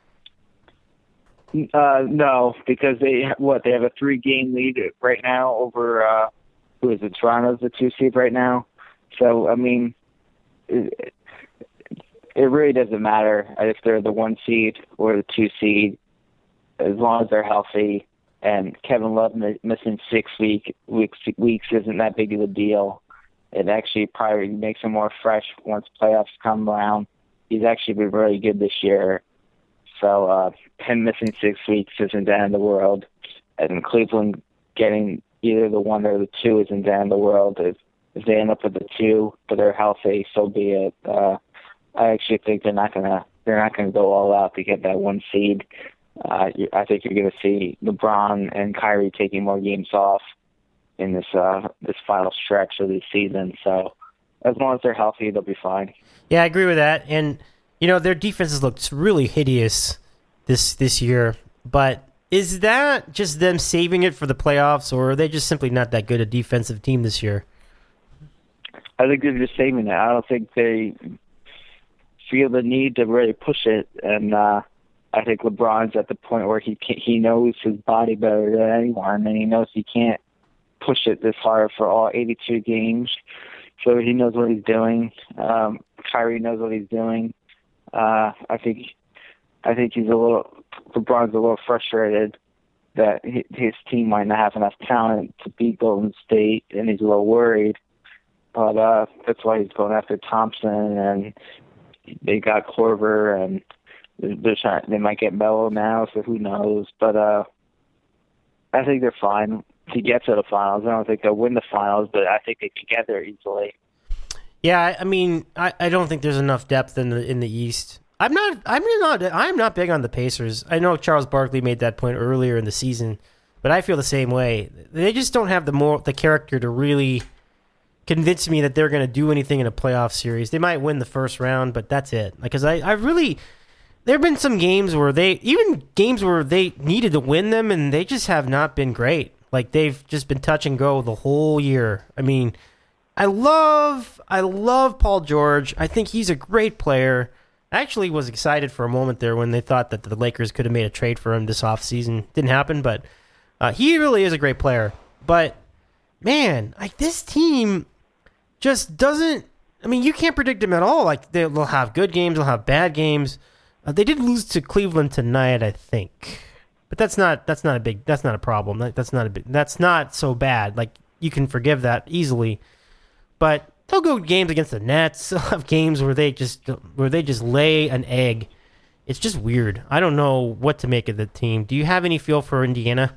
Uh, no, because they what they have a three game lead right now over uh, who is it? Toronto's the two seed right now. So I mean, it, it really doesn't matter if they're the one seed or the two seed, as long as they're healthy. And Kevin Love missing six week weeks weeks isn't that big of a deal. It actually probably makes him more fresh once playoffs come around. He's actually been really good this year. So uh, him missing six weeks isn't the end of the world. And Cleveland getting either the one or the two isn't the end of the world. If, if they end up with the two, but they're healthy, so be it. Uh, I actually think they're not gonna they're not gonna go all out to get that one seed. Uh, I think you're going to see LeBron and Kyrie taking more games off in this uh, this final stretch of the season. So as long as they're healthy, they'll be fine. Yeah, I agree with that. And you know, their defenses looked really hideous this this year. But is that just them saving it for the playoffs, or are they just simply not that good a defensive team this year? I think they're just saving it. I don't think they feel the need to really push it. And uh, I think LeBron's at the point where he can, he knows his body better than anyone, and he knows he can't push it this hard for all eighty-two games. So he knows what he's doing. Um, Kyrie knows what he's doing. Uh, I think I think he's a little LeBron's a little frustrated that his team might not have enough talent to beat Golden State, and he's a little worried. But uh, that's why he's going after Thompson, and they got Korver, and they're trying, they might get Melo now, so who knows? But uh, I think they're fine to get to the finals. I don't think they'll win the finals, but I think they can get there easily. Yeah, I mean, I, I don't think there's enough depth in the in the East. I'm not I'm not I'm not big on the Pacers. I know Charles Barkley made that point earlier in the season, but I feel the same way. They just don't have the more the character to really convince me that they're going to do anything in a playoff series. They might win the first round, but that's it. Because I, I really, there have been some games where they, even games where they needed to win them, and they just have not been great. Like, they've just been touch and go the whole year. I mean, I love, I love Paul George. I think he's a great player. I actually was excited for a moment there when they thought that the Lakers could have made a trade for him this offseason. Didn't happen, but uh, he really is a great player. But, man, like, this team just doesn't, I mean, you can't predict them at all. Like, they'll have good games, they'll have bad games. Uh, they did lose to Cleveland tonight, I think. But that's not that's not a big that's not a problem. That, that's not a big that's not so bad. Like, you can forgive that easily. But they'll go games against the Nets. They'll have games where they just where they just lay an egg. It's just weird. I don't know what to make of the team. Do you have any feel for Indiana?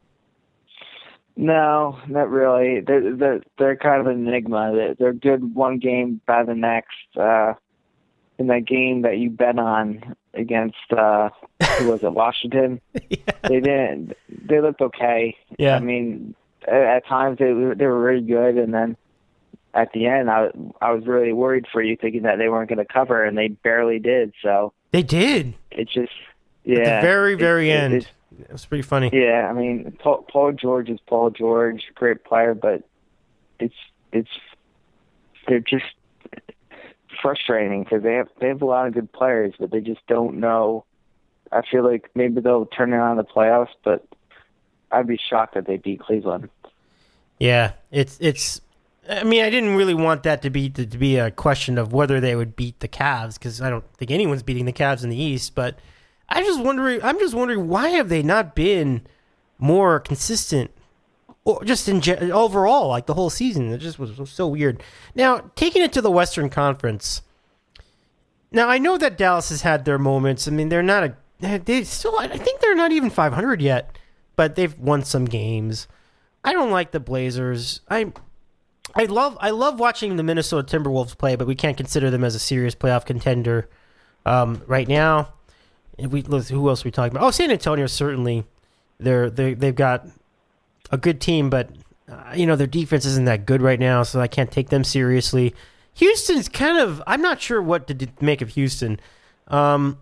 No, not really. They're they're, they're kind of an enigma. They're, they're good one game, bad the next. Uh, in that game that you bet on against uh, who was it, Washington? Yeah. They didn't. They looked okay. Yeah. I mean, at, at times they they were really good, and then at the end, I I was really worried for you, thinking that they weren't going to cover, and they barely did. So they did. It just yeah. At the very very it, end. It, It was pretty funny. Yeah, I mean, Paul, Paul George is Paul George, great player, but it's it's they're just frustrating because they have they have a lot of good players, but they just don't know. I feel like maybe they'll turn it on in the playoffs, but I'd be shocked that they beat Cleveland. Yeah, it's it's. I mean, I didn't really want that to be to, to be a question of whether they would beat the Cavs because I don't think anyone's beating the Cavs in the East. But I just wondering. I'm just wondering why have they not been more consistent, or just in ge- overall, like the whole season. It just was, was so weird. Now, taking it to the Western Conference. Now I know that Dallas has had their moments. I mean, they're not a. They still. I think they're not even five hundred yet, but they've won some games. I don't like the Blazers. I. I love I love watching the Minnesota Timberwolves play, but we can't consider them as a serious playoff contender um, right now. And we who else are we talking about? Oh, San Antonio certainly. They're they they've got a good team, but uh, you know their defense isn't that good right now, so I can't take them seriously. Houston's kind of I'm not sure what to d- make of Houston, um,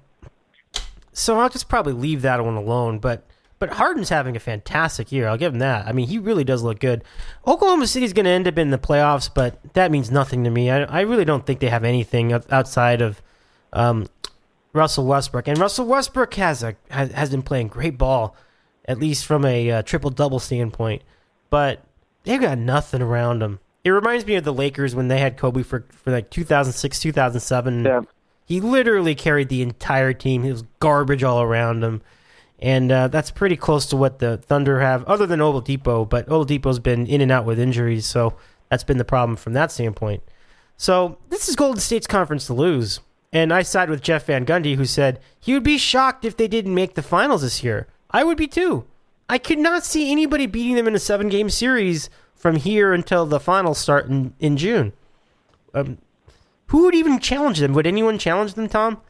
so I'll just probably leave that one alone. But. But Harden's having a fantastic year. I'll give him that. I mean, he really does look good. Oklahoma City's going to end up in the playoffs, but that means nothing to me. I, I really don't think they have anything outside of um, Russell Westbrook. And Russell Westbrook has a has, has been playing great ball, at least from a uh, triple-double standpoint. But they've got nothing around them. It reminds me of the Lakers when they had Kobe for, for like two thousand six, two thousand seven. Yeah. He literally carried the entire team. He was garbage all around him. And uh, that's pretty close to what the Thunder have, other than Oladipo. But Oladipo's been in and out with injuries, so that's been the problem from that standpoint. So this is Golden State's conference to lose. And I side with Jeff Van Gundy, who said he would be shocked if they didn't make the finals this year. I would be too. I could not see anybody beating them in a seven-game series from here until the finals start in, in June. Um, who would even challenge them? Would anyone challenge them, Tom?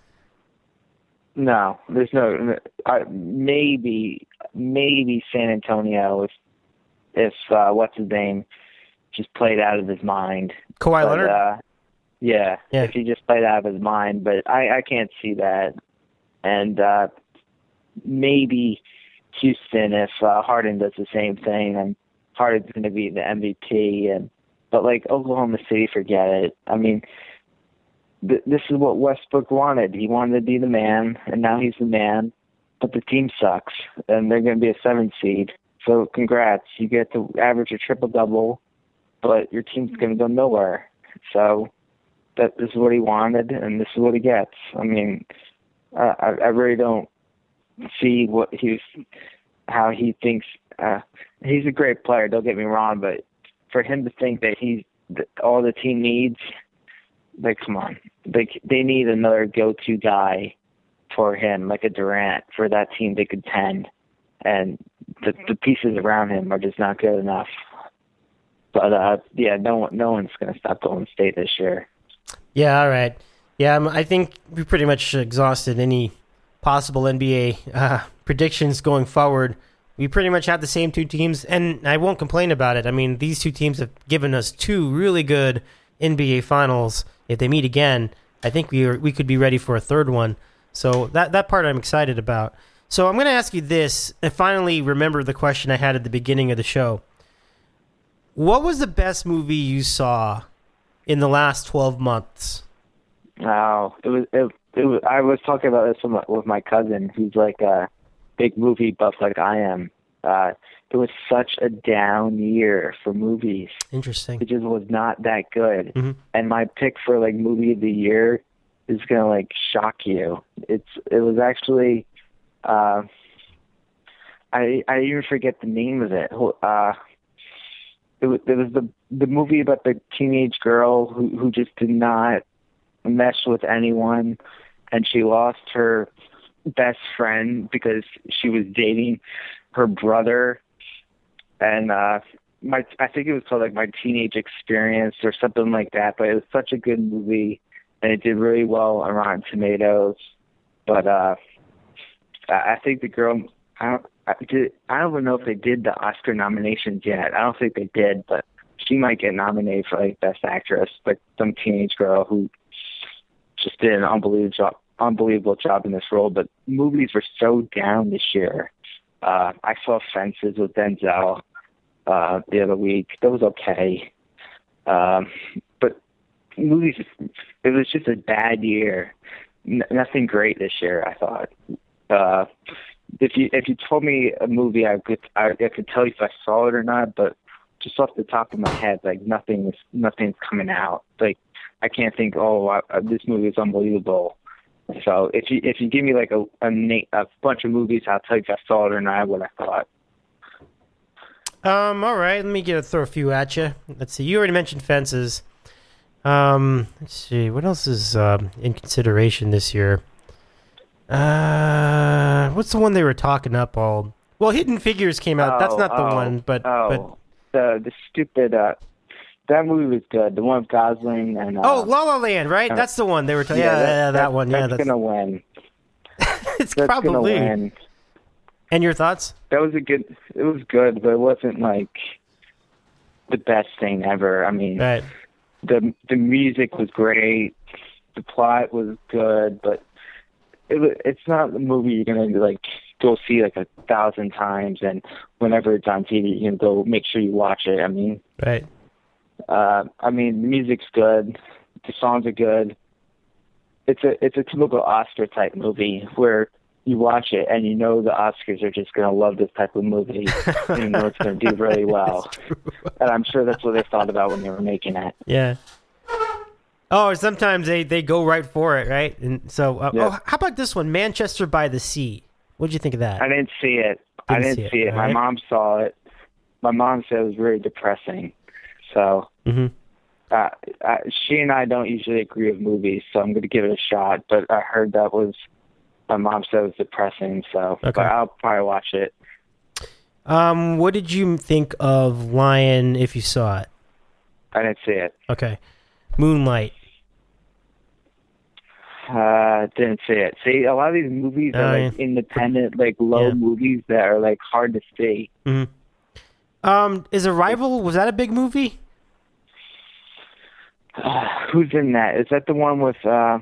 No, there's no. I, maybe, maybe San Antonio if if uh, what's his name just played out of his mind. Kawhi but, Leonard. Uh, yeah, yeah, if he just played out of his mind, but I, I can't see that. And uh, maybe Houston if uh, Harden does the same thing, and Harden's going to be the M V P. And but like Oklahoma City, forget it. I mean. This is what Westbrook wanted. He wanted to be the man, and now he's the man. But the team sucks, and they're going to be a seven seed. So congrats. You get to average a triple-double, but your team's going to go nowhere. So that this is what he wanted, and this is what he gets. I mean, uh, I, I really don't see what he's, how he thinks. Uh, he's a great player, don't get me wrong, but for him to think that he's that all the team needs – like, come on. They, they need another go-to guy for him, like a Durant, for that team to contend. And the, the pieces around him are just not good enough. But, uh, yeah, no one, no one's going to stop Golden State this year. Yeah, all right. Yeah, um, I think we pretty much exhausted any possible N B A uh, predictions going forward. We pretty much have the same two teams, and I won't complain about it. I mean, these two teams have given us two really good N B A finals. If they meet again, I think we are, we could be ready for a third one. So that that part I'm excited about. So I'm going to ask you this, and finally remember the question I had at the beginning of the show. What was the best movie you saw in the last twelve months? Oh, it was, it, it was I was talking about this with my, with my cousin, who's like a big movie buff like I am. Uh, it was such a down year for movies. Interesting. It just was not that good. Mm-hmm. And my pick for like movie of the year is gonna like shock you. It's it was actually uh, I I even forget the name of it. Uh, it was it was the the movie about the teenage girl who who just did not mesh with anyone, and she lost her best friend because she was dating her brother. And uh, my I think it was called like My Teenage Experience or something like that. But it was such a good movie, and it did really well on Rotten Tomatoes. But uh, I think the girl, I don't, I, did, I don't even know if they did the Oscar nominations yet. I don't think they did, but she might get nominated for like Best Actress. Like some teenage girl who just did an unbelievable job, unbelievable job in this role. But movies were so down this year. Uh, I saw Fences with Denzel uh, the other week. That was okay. Um, but movies, it was just a bad year. N- nothing great this year, I thought. Uh, if you if you told me a movie, I could I, I could tell you if I saw it or not. But just off the top of my head, like nothing nothing's coming out. Like I can't think. Oh, I, this movie is unbelievable. So if you if you give me like a a, na- a bunch of movies, I'll tell you if I saw it or not. What I thought. Um. All right. Let me get a, throw a few at you. Let's see. You already mentioned Fences. Um. Let's see. What else is um, in consideration this year? Uh. What's the one they were talking up all? Well, Hidden Figures came out. Oh, That's not the oh, one, but oh, the the stupid. Uh, that movie was good. The one with Gosling and. Uh, but oh, La La Land, right? uh, That's the one they were talking. yeah, Yeah, that, yeah, that, that one. Yeah, that's, that's gonna win. it's That's probably. gonna win. And your thoughts? That was a good. It was good, but it wasn't like the best thing ever. I mean, Right. the the music was great, the plot was good, but it wa- it's not a movie you're gonna like go see like a thousand times, and whenever it's on T V, you can go make sure you watch it. I mean, Right. uh, I mean, the music's good, the songs are good. It's a it's a typical Oscar type movie where you watch it and you know the Oscars are just gonna love this type of movie, and you know it's gonna do really well. And I'm sure that's what they thought about when they were making it. Yeah. Oh, sometimes they, they go right for it, right? And so, uh, Yeah. oh, how about this one, Manchester by the Sea? What'd you think of that? I didn't see it. I Didn't didn't see it, see it. My alright. mom saw it. My mom said it was very depressing. So Mm-hmm. uh, uh, she and I don't usually agree with movies, so I'm going to give it a shot. But I heard that was, my mom said it was depressing, so Okay. but I'll probably watch it. Um, what did you think of Lion if you saw it? I didn't see it. Okay. Moonlight. Uh, didn't see it. See, a lot of these movies Oh, are like yeah. independent, like low Yeah. movies that are like hard to see. Mm-hmm. Um, is Arrival, was that a big movie? Uh, who's in that? Is that the one with? Uh,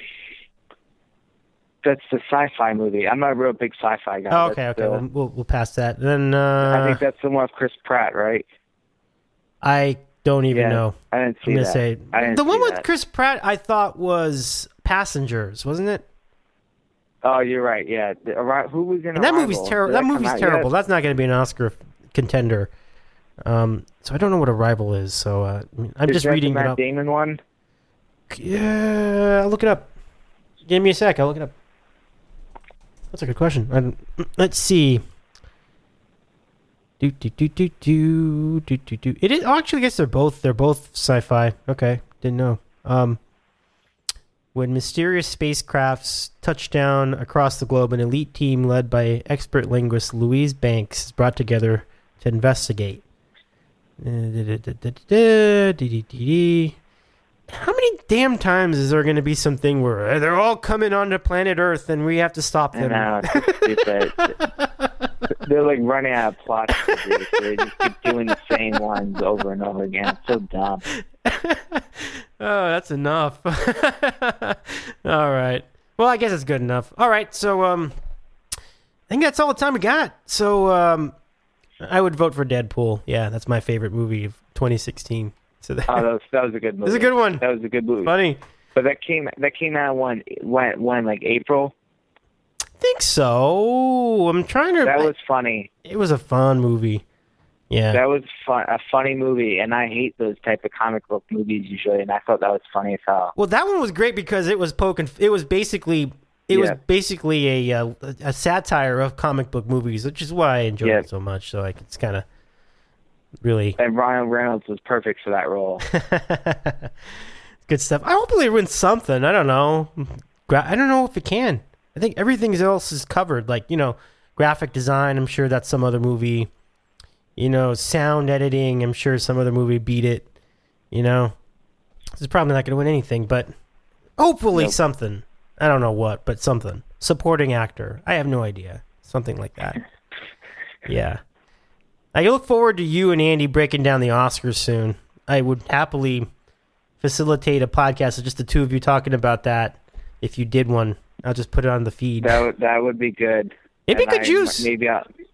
that's the sci-fi movie. I'm not a real big sci-fi guy. Oh, okay, That's okay. the- We'll, we'll we'll pass that. Then uh, I think that's the one with Chris Pratt, right? I don't even Yeah, know. I didn't see I'm gonna that. say I didn't the one see with that. Chris Pratt. I thought was Passengers, wasn't it? Oh, you're right. Yeah, the, Arri- who was in? And that Arrival? movie's terrible. Did That come movie's out terrible. yet? That's not going to be an Oscar f- contender. Um, so I don't know what Arrival is. So uh, I mean, I'm Is just that reading the it Matt up. Damon one. Yeah, I'll look it up. Give me a sec. I'll look it up. That's a good question. I don't- let's see. Do do do do do do do do. It is oh, actually. I guess they're both. They're both sci-fi. Okay, didn't know. Um, when mysterious spacecrafts touch down across the globe, an elite team led by expert linguist Louise Banks is brought together to investigate. How many damn times is there going to be something where uh, they're all coming onto planet Earth and we have to stop I them? know, it's just stupid. They're like running out of plots to do, so they just keep doing the same ones over and over again. It's so dumb. Oh, that's enough. All right. Well, I guess it's good enough. All right. So, um, I think that's all the time we got. So, um, I would vote for Deadpool. Yeah, that's my favorite movie of twenty sixteen. So that, Oh, that was, that was a good movie. It's a good one. That was a good movie. funny. But that came that came out when when when like April. I think so. I'm trying to. That was funny. It was a fun movie. Yeah. That was fun, a funny movie, and I hate those type of comic book movies usually, and I thought that was funny as hell. Well, that one was great because it was poking. It was basically. It was Yeah. basically a, uh, a satire of comic book movies, which is why I enjoyed Yeah. it so much. So like, it's kind of really And Ryan Reynolds was perfect for that role. good stuff. I hope they win something. I don't know. Gra- I don't know if it can. I think everything else is covered. Like, you know, graphic design. I'm sure that's some other movie. You know, sound editing. I'm sure some other movie beat it. You know, this is probably not going to win anything, but hopefully Nope. something. I don't know what, but something. Supporting actor. I have no idea. Something like that. Yeah. I look forward to you and Andy breaking down the Oscars soon. I would happily facilitate a podcast of just the two of you talking about that. If you did one, I'll just put it on the feed. That would, that would be good. Maybe And good I- juice. Maybe I'll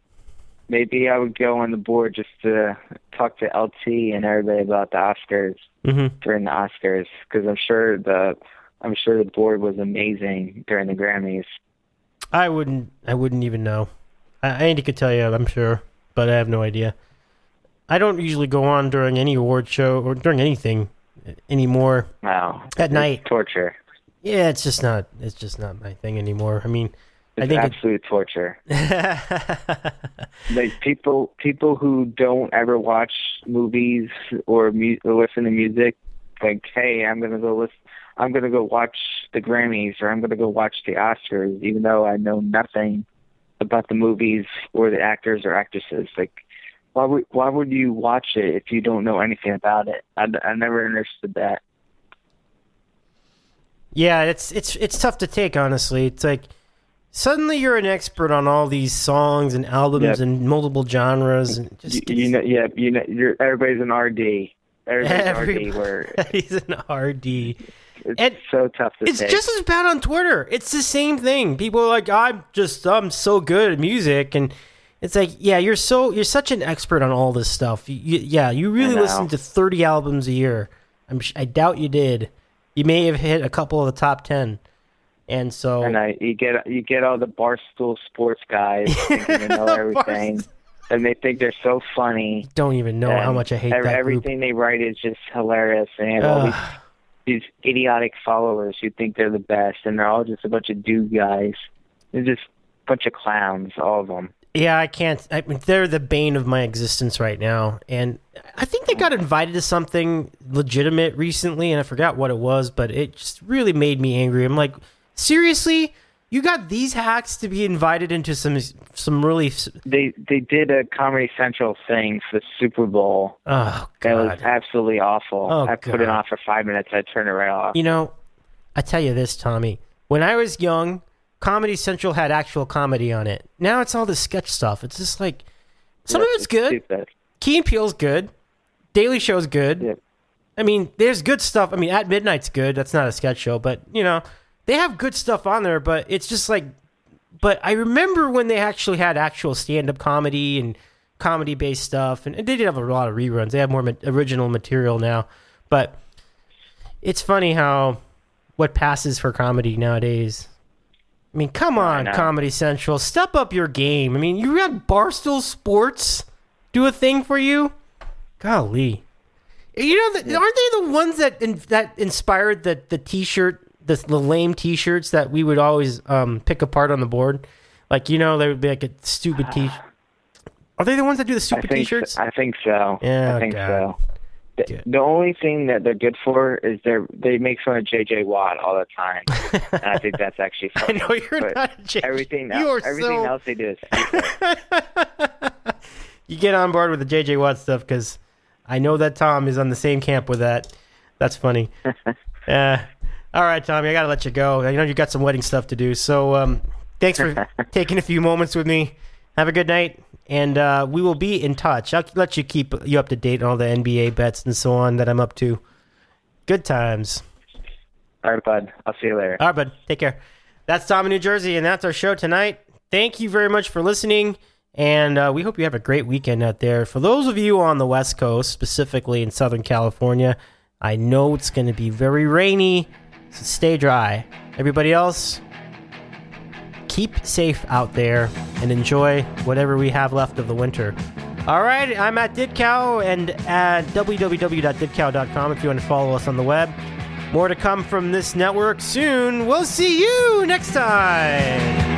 maybe I would go on the board just to talk to L T and everybody about the Oscars Mm-hmm. during the Oscars, because I'm sure the I'm sure the board was amazing during the Grammys. I wouldn't. I wouldn't even know. I, Andy could tell you, I'm sure, but I have no idea. I don't usually go on during any award show or during anything anymore. Wow, At it's night. torture. Yeah, it's just not. It's just not my thing anymore. I mean, It's I think absolute torture. it, Like people, people who don't ever watch movies or, mu- or listen to music, like, hey, I'm gonna go listen, I'm gonna go watch the Grammys or I'm gonna go watch the Oscars, even though I know nothing about the movies or the actors or actresses. Like, why would why would you watch it if you don't know anything about it? I, I never understood that. yeah, it's it's it's tough to take, honestly. It's like suddenly you're an expert on all these songs and albums Yep. and multiple genres, and You, just you know, yeah, you know, you're everybody's an R D. Everybody's an R D. Everybody- Where he's an R D. it's And so tough to It's take. just as bad on Twitter. It's the same thing. People are like, I'm just, I'm so good at music, and it's like, yeah, you're so, you're such an expert on all this stuff. You, you, yeah, you really I know. listen to thirty albums a year. I'm, sh- I doubt you did. You may have hit a couple of the top ten, and so And I, you get you get all the Barstool Sports guys thinking they know everything, and they think they're so funny. don't even know how and much I hate ev- that Everything they write is just hilarious, and they have all group. these, these idiotic followers who think they're the best, and they're all just a bunch of dude guys. They're just a bunch of clowns, all of them. Yeah, I can't. I mean, they're the bane of my existence right now. And I think they got invited to something legitimate recently, and I forgot what it was, but it just really made me angry. I'm like, seriously? You got these hacks to be invited into some some really... s- They they did a Comedy Central thing for the Super Bowl. Oh, That was God. absolutely awful. Oh, I put it God. on for five minutes. I turned it right off. You know, I tell you this, Tommy. When I was young, Comedy Central had actual comedy on it. Now it's all this sketch stuff. It's just like... Some Yeah, of it's good. stupid. Key and Peele's good. Daily Show's good. Yeah. I mean, there's good stuff. I mean, At Midnight's good. That's not a sketch show, but, you know, they have good stuff on there, but it's just like... But I remember when they actually had actual stand-up comedy and comedy-based stuff, and they did have a lot of reruns. They have more ma- original material now. But it's funny how what passes for comedy nowadays... I mean, come on, know. Comedy Central. Step up your game. I mean, you had Barstool Sports do a thing for you? Golly. You know, the, aren't they the ones that in, that inspired the, the T-shirt, the, the lame T-shirts that we would always um, pick apart on the board? Like, you know, there would be like a stupid T-shirt. Are they the ones that do the I stupid think T-shirts? So, I think so. Yeah, I think God. so. The, Good. the only thing that they're good for is they they make fun of J J Watt all the time, and I think that's actually I funny. know you're But not a J J. Everything You else, are everything so- else they do is stupid. You get on board with the J J Watt stuff because I know that Tom is on the same camp with that. That's funny. uh, all right, Tommy, I got to let you go. I know you got some wedding stuff to do. So um, thanks for taking a few moments with me. Have a good night, and uh, we will be in touch. I'll let you keep you up to date on all the N B A bets and so on that I'm up to. Good times. All right, bud. I'll see you later. All right, bud. Take care. That's Tom in New Jersey, and that's our show tonight. Thank you very much for listening, and uh, we hope you have a great weekend out there. For those of you on the West Coast, specifically in Southern California, I know it's going to be very rainy, so stay dry. Everybody else, keep safe out there and enjoy whatever we have left of the winter. All right, I'm at Didcow and at w w w dot didcow dot com if you want to follow us on the web. More to come from this network soon. We'll see you next time.